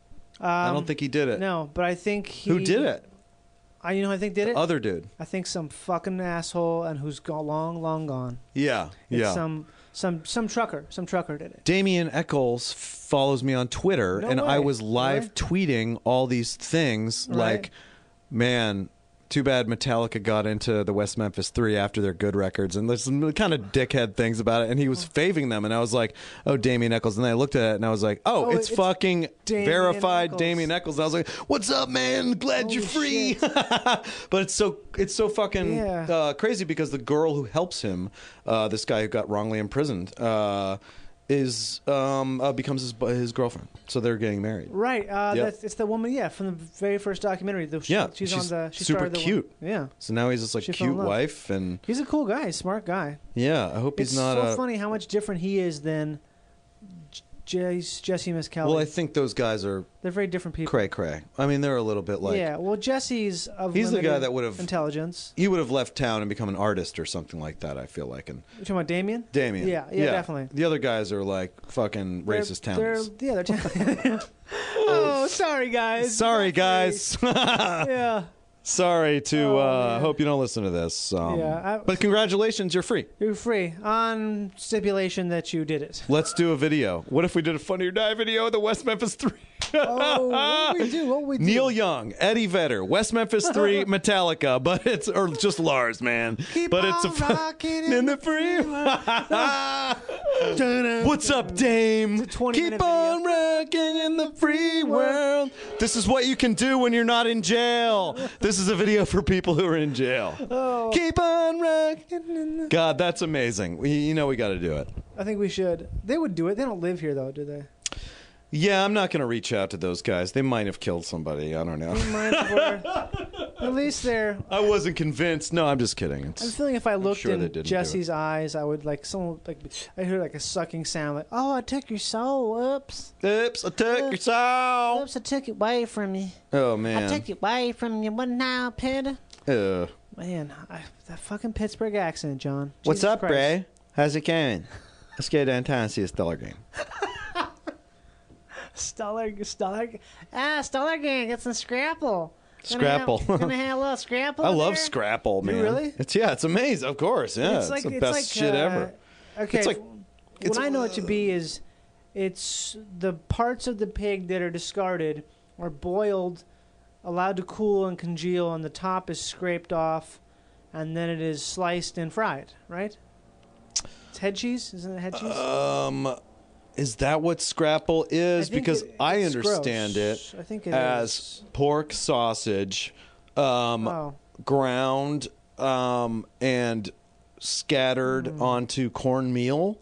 I Um, don't think he did it. No, but I think he. Who did it? I, you know, who I think did it. Other dude. I think some fucking asshole and who's go- long, long gone. Yeah, It's yeah. Some, some, some trucker. Some trucker did it. Damien Eccles follows me on Twitter, No and I way. was live tweeting all these things Right. like, man, too bad Metallica got into the West Memphis Three after their good records, and there's some kind of dickhead things about it. And he was faving them, and I was like, "Oh, Damien Eccles." And then I looked at it, and I was like, "Oh, Oh, it's, it's fucking Damien verified Eccles. Damien Eccles." And I was like, "What's up, man? Glad you're free." But it's so it's so fucking Yeah. uh, crazy because the girl who helps him, uh, this guy who got wrongly imprisoned, uh, is um, uh, becomes his his girlfriend. So they're getting married. Right. Uh, Yep. that's, it's the woman, yeah, from the very first documentary. The, Yeah, she's, she's on the. She super started the cute. One, yeah. So now he's this like She fell in cute love. wife, and He's a cool guy, smart guy. yeah, I hope It's he's not. so a, funny how much different he is than J- Jesse Miscavige. Well, I think those guys are They're very different people. cray cray. I mean, they're a little bit like. yeah. Well, Jesse's of He's the guy limited that would have intelligence. He would have left town and become an artist or something like that. I feel like, and You talking about Damien? Damien. Yeah, yeah, definitely. The other guys are like fucking They're- racist they're- townies. Yeah, they're. T- oh, sorry guys. Sorry, guys. Yeah. Sorry to. Oh, uh, man. hope you don't listen to this. Um, Yeah, I- but congratulations, you're free. You're free on stipulation that you did it. Let's do a video. What if we did a Funny or Die video of the West Memphis Three? Oh, what would we do? What would we do? Neil Young, Eddie Vedder, West Memphis Three, Metallica, but it's or just Lars, man. Keep but it's a on fun, rocking in the free. What's up, Dame? Keep on rocking in the free world. This is what you can do when you're not in jail. This is a video for people who are in jail. Oh. Keep on rocking. God, that's amazing. We, you know we got to do it. I think we should. They would do it. They don't live here though, do they? Yeah, I'm not going to reach out to those guys. They might have killed somebody. I don't know. At least they're. I wasn't convinced. No, I'm just kidding. I'm It's, feeling if I looked sure they in didn't do Jesse's eyes, I would like someone like I hear like a sucking sound, like "Oh, I took your soul. Oops. Oops, I took your soul. Oops, I took it away from you. Oh man. I took it away from you. What now, Peter? Uh, Man, I, that fucking Pittsburgh accent, John. What's Jesus up, Christ. Bray? How's it going? Let's go downtown and see a Stellar game. Stellar, Stellar, ah, Stellar gang, get some Scrapple. Gonna Scrapple. have, gonna have a little Scrapple. I love there? Scrapple, You man. really? It's yeah, it's amazing. Of course, yeah. It's, like the it's best like, shit uh, ever. Okay, It's like what I know it to be is it's the parts of the pig that are discarded are boiled, allowed to cool and congeal, and the top is scraped off, and then it is sliced and fried. Right? It's head cheese, isn't it? Head cheese. Um, is that what Scrapple is? I think Because it- I it's understand gross. it, I think it as is. pork sausage, um, Oh. ground um, and scattered Mm. onto cornmeal,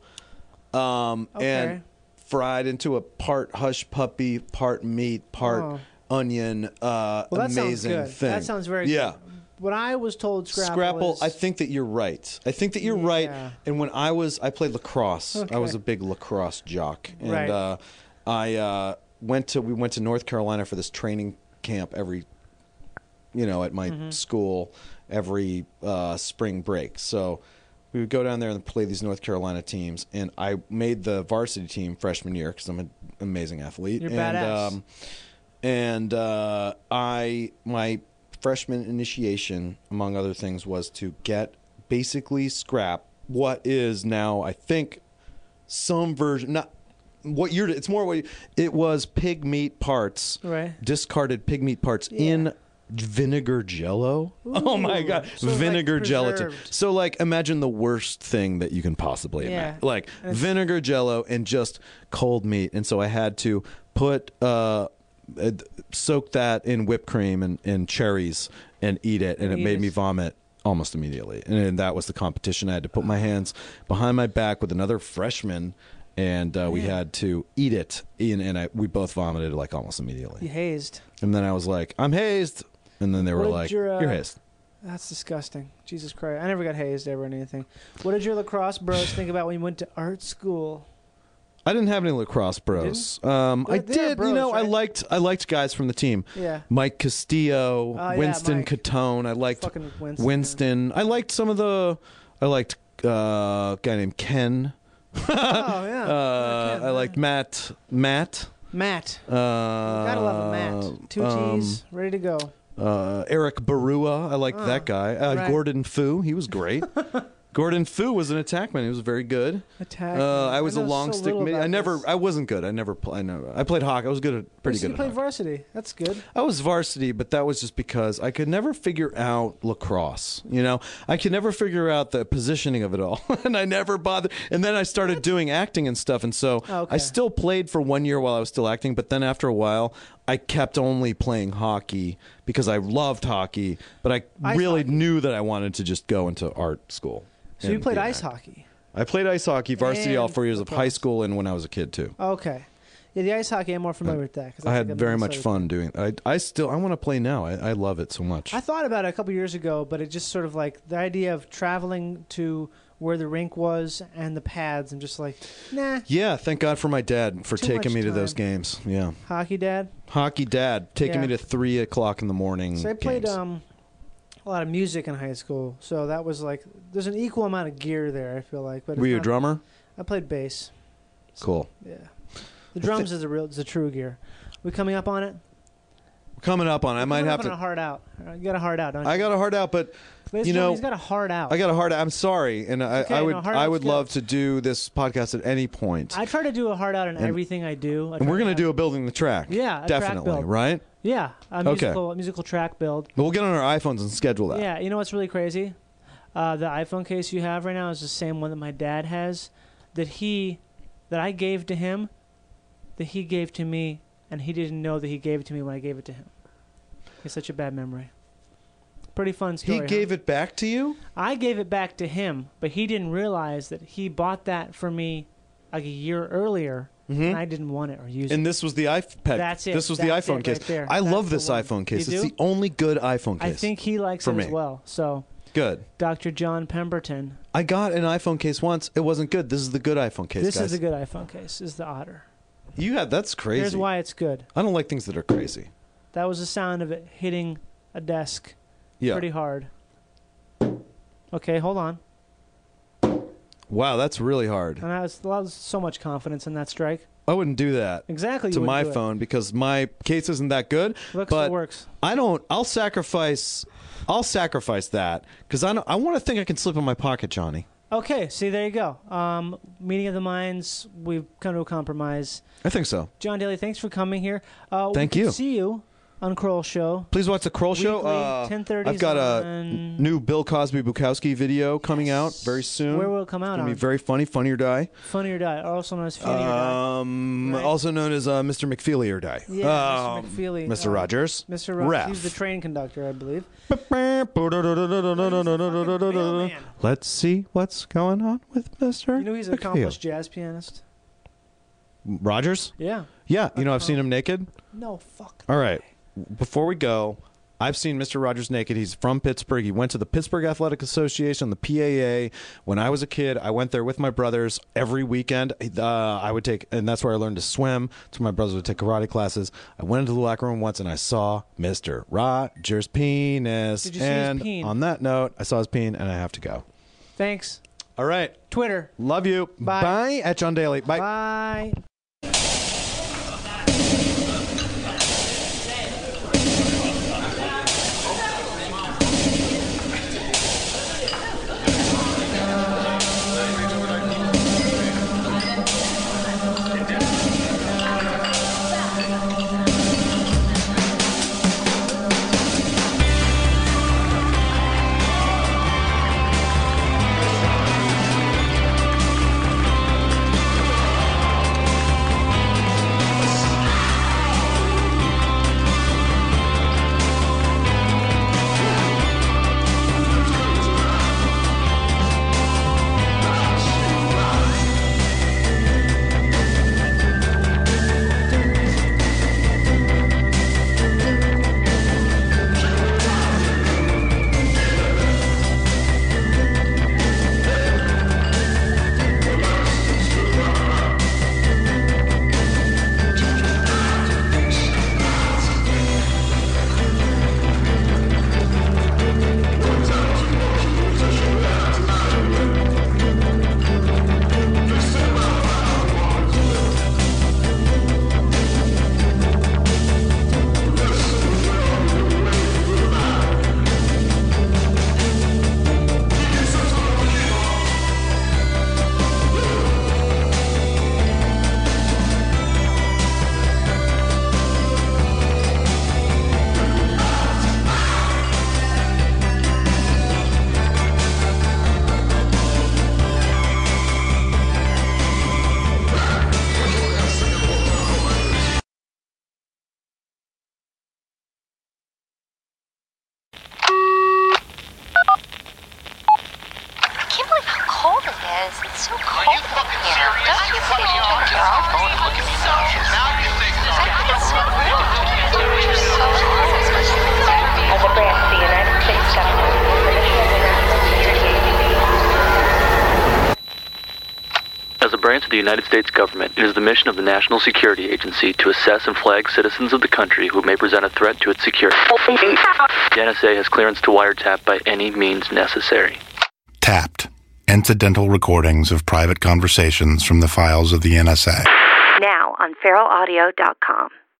um, Okay. and fried into a part hush puppy, part meat, part Oh. onion. Uh, Well, that sounds amazing good. thing. That sounds very yeah. good. What I was told, Scrapple, Scrapple, is, I think that you're right. I think that you're right. Yeah. And when I was, I played lacrosse. Okay. I was a big lacrosse jock, and Right. uh, I uh, went to we went to North Carolina for this training camp every, you know, at my Mhm. school every uh, spring break. So we would go down there and play these North Carolina teams, and I made the varsity team freshman year because I'm an amazing athlete. You're and, badass. Um, and uh, I my freshman initiation, among other things, was to get basically scrap what is now, I think, some version, not what you're, it's more what you, it was pig meat parts, Right. discarded pig meat parts in vinegar jello. Oh my Ooh. God. So, like, vinegar gelatin. preserved. So like imagine the worst thing that you can possibly Yeah. imagine. Like And it's- vinegar jello and just cold meat. And so I had to put, uh, uh, soak that in whipped cream and, and cherries and eat it, and it Eat made it. me vomit almost immediately. And that was the competition. I had to put my hands behind my back with another freshman, and uh, we Man. had to eat it. And, and I, we both vomited like almost immediately. You hazed. And then I was like, I'm hazed. And then they were What did like, your, uh, you're hazed. That's disgusting. Jesus Christ. I never got hazed ever in anything. What did your lacrosse bros think about when you went to art school? I didn't have any lacrosse bros. Um, I They're- they're did, bros, you know, I right? liked I liked guys from the team. Yeah. Mike Castillo, Oh, yeah, Winston Mike. Catone. I liked Fucking Winston, Winston. I liked some of the. I liked uh, a guy named Ken. Oh, yeah. Uh, I liked Matt. Matt. Matt. Uh, Gotta love a Matt. Two um, T's, ready to go. Uh, Eric Barua. I liked Oh, that guy. Uh, right. Gordon Fu. He was great. Gordon Fu was an attackman. He was very good. Attackman. Uh, I was I a know long so stick. little Mid- about I never. this. I wasn't good. I never. Pl- I know. I played hockey. I was good at pretty So good. you At played hockey. varsity. That's good. I was varsity, but that was just because I could never figure out lacrosse. You know, I could never figure out the positioning of it all, and I never bothered. And then I started doing acting and stuff, and so Oh, okay. I still played for one year while I was still acting. But then after a while, I kept only playing hockey because I loved hockey, but I Ice really hockey. knew that I wanted to just go into art school. So you and played be an ice actor. hockey. I played ice hockey, varsity, all And four years of high lacrosse. school, and when I was a kid too. Okay. Yeah, the ice hockey, I'm more familiar with that. 'cause I that's had like a very much Minnesota fun doing. I I still I want to play now. I, I love it so much. I thought about it a couple years ago, but it just sort of like the idea of traveling to where the rink was and the pads. I'm just like, nah. Yeah, thank God for my dad for Too taking much me to those time. games. Yeah, Hockey, Dad. hockey dad taking Yeah. me to three o'clock in the morning. So I played games. um, a lot of music in high school, so that was like there's an equal amount of gear there. I feel like. But Were it's you a not- drummer? I played bass. Cool. Yeah, the drums is the real, is the true gear. We coming up on it? Coming up on. I might Coming have up on to. a hard out. You got a hard out, don't you? I got a hard out, but Ladies you and know, gentlemen, he's got a hard out. I got a hard. I'm sorry, and I, okay, I no, would hard I out's would good. love to do this podcast at any point. I try to do a hard out in And- everything I do. I and try we're to gonna have- do a building the track. Yeah, a track definitely, build. right? Yeah, a Okay. musical, a musical track build. But we'll get on our iPhones and schedule that. Yeah, you know what's really crazy? Uh, the iPhone case you have right now is the same one that my dad has, that he, that I gave to him, that he gave to me, and he didn't know that he gave it to me when I gave it to him. He has such a bad memory. Pretty fun story. He gave it back to you? I gave it back to him, but he didn't realize that he bought that for me like a year earlier, and I didn't want it or use it. And this was the iPad. That's it. This was That's the iPhone it case. right there. I That's love the this one. iPhone case. You It's do? the only good iPhone case. I think he likes for it me. as well. So, Good. Doctor John Pemberton. I got an iPhone case once. It wasn't good. This is the good iPhone case, This guys. is a good iPhone case. Is the Otter. You had that's crazy. Here's why it's good. I don't like things that are crazy. That was the sound of it hitting a desk Yeah. pretty hard. Okay, hold on. Wow, that's really hard. And I was, I was so much confidence in that strike. I wouldn't do that. Exactly, you To wouldn't my do it. phone because my case isn't that good. Looks but it works. I don't. I'll sacrifice. I'll sacrifice that because I don't, I want to think I can slip in my pocket, Johnny. Okay, see, there you go. Um, meeting of the minds. We've come to a compromise. I think so. John Daly, thanks for coming here. Uh, we Thank can you. See you on Kroll Show. Please watch the Kroll Show. Weekly, Uh, ten thirty I've got a on- new Bill Cosby Bukowski video coming out very soon. Where will it come out It's gonna on? be very funny. Funny or Die. Funny or Die, also known as Funny or Die. Um, also known as uh, Mister McFeely or Die. Yeah, Um, Mister McFeely. Mister uh, Rogers. Mister Rogers. Ref. He's the train conductor, I believe. Let's see what's going on with Mister You know he's an accomplished jazz pianist? Rogers? Yeah. Yeah, you know I've seen him naked. No, fuck. All right. Before we go, I've seen Mister Rogers naked. He's from Pittsburgh. He went to the Pittsburgh Athletic Association, the P A A. When I was a kid, I went there with my brothers every weekend. Uh, I would take, and that's where I learned to swim. That's where my brothers would take karate classes. I went into the locker room once and I saw Mister Rogers' penis. Did you see his and peen? on that note, I saw his peen and I have to go. Thanks. All right. Twitter. Love you. Bye. Bye at John Daly. Bye. Bye. branch of the United States government. It is the mission of the National Security Agency to assess and flag citizens of the country who may present a threat to its security. The N S A has clearance to wiretap by any means necessary. Tapped. Incidental recordings of private conversations from the files of the N S A. Now on feral audio dot com.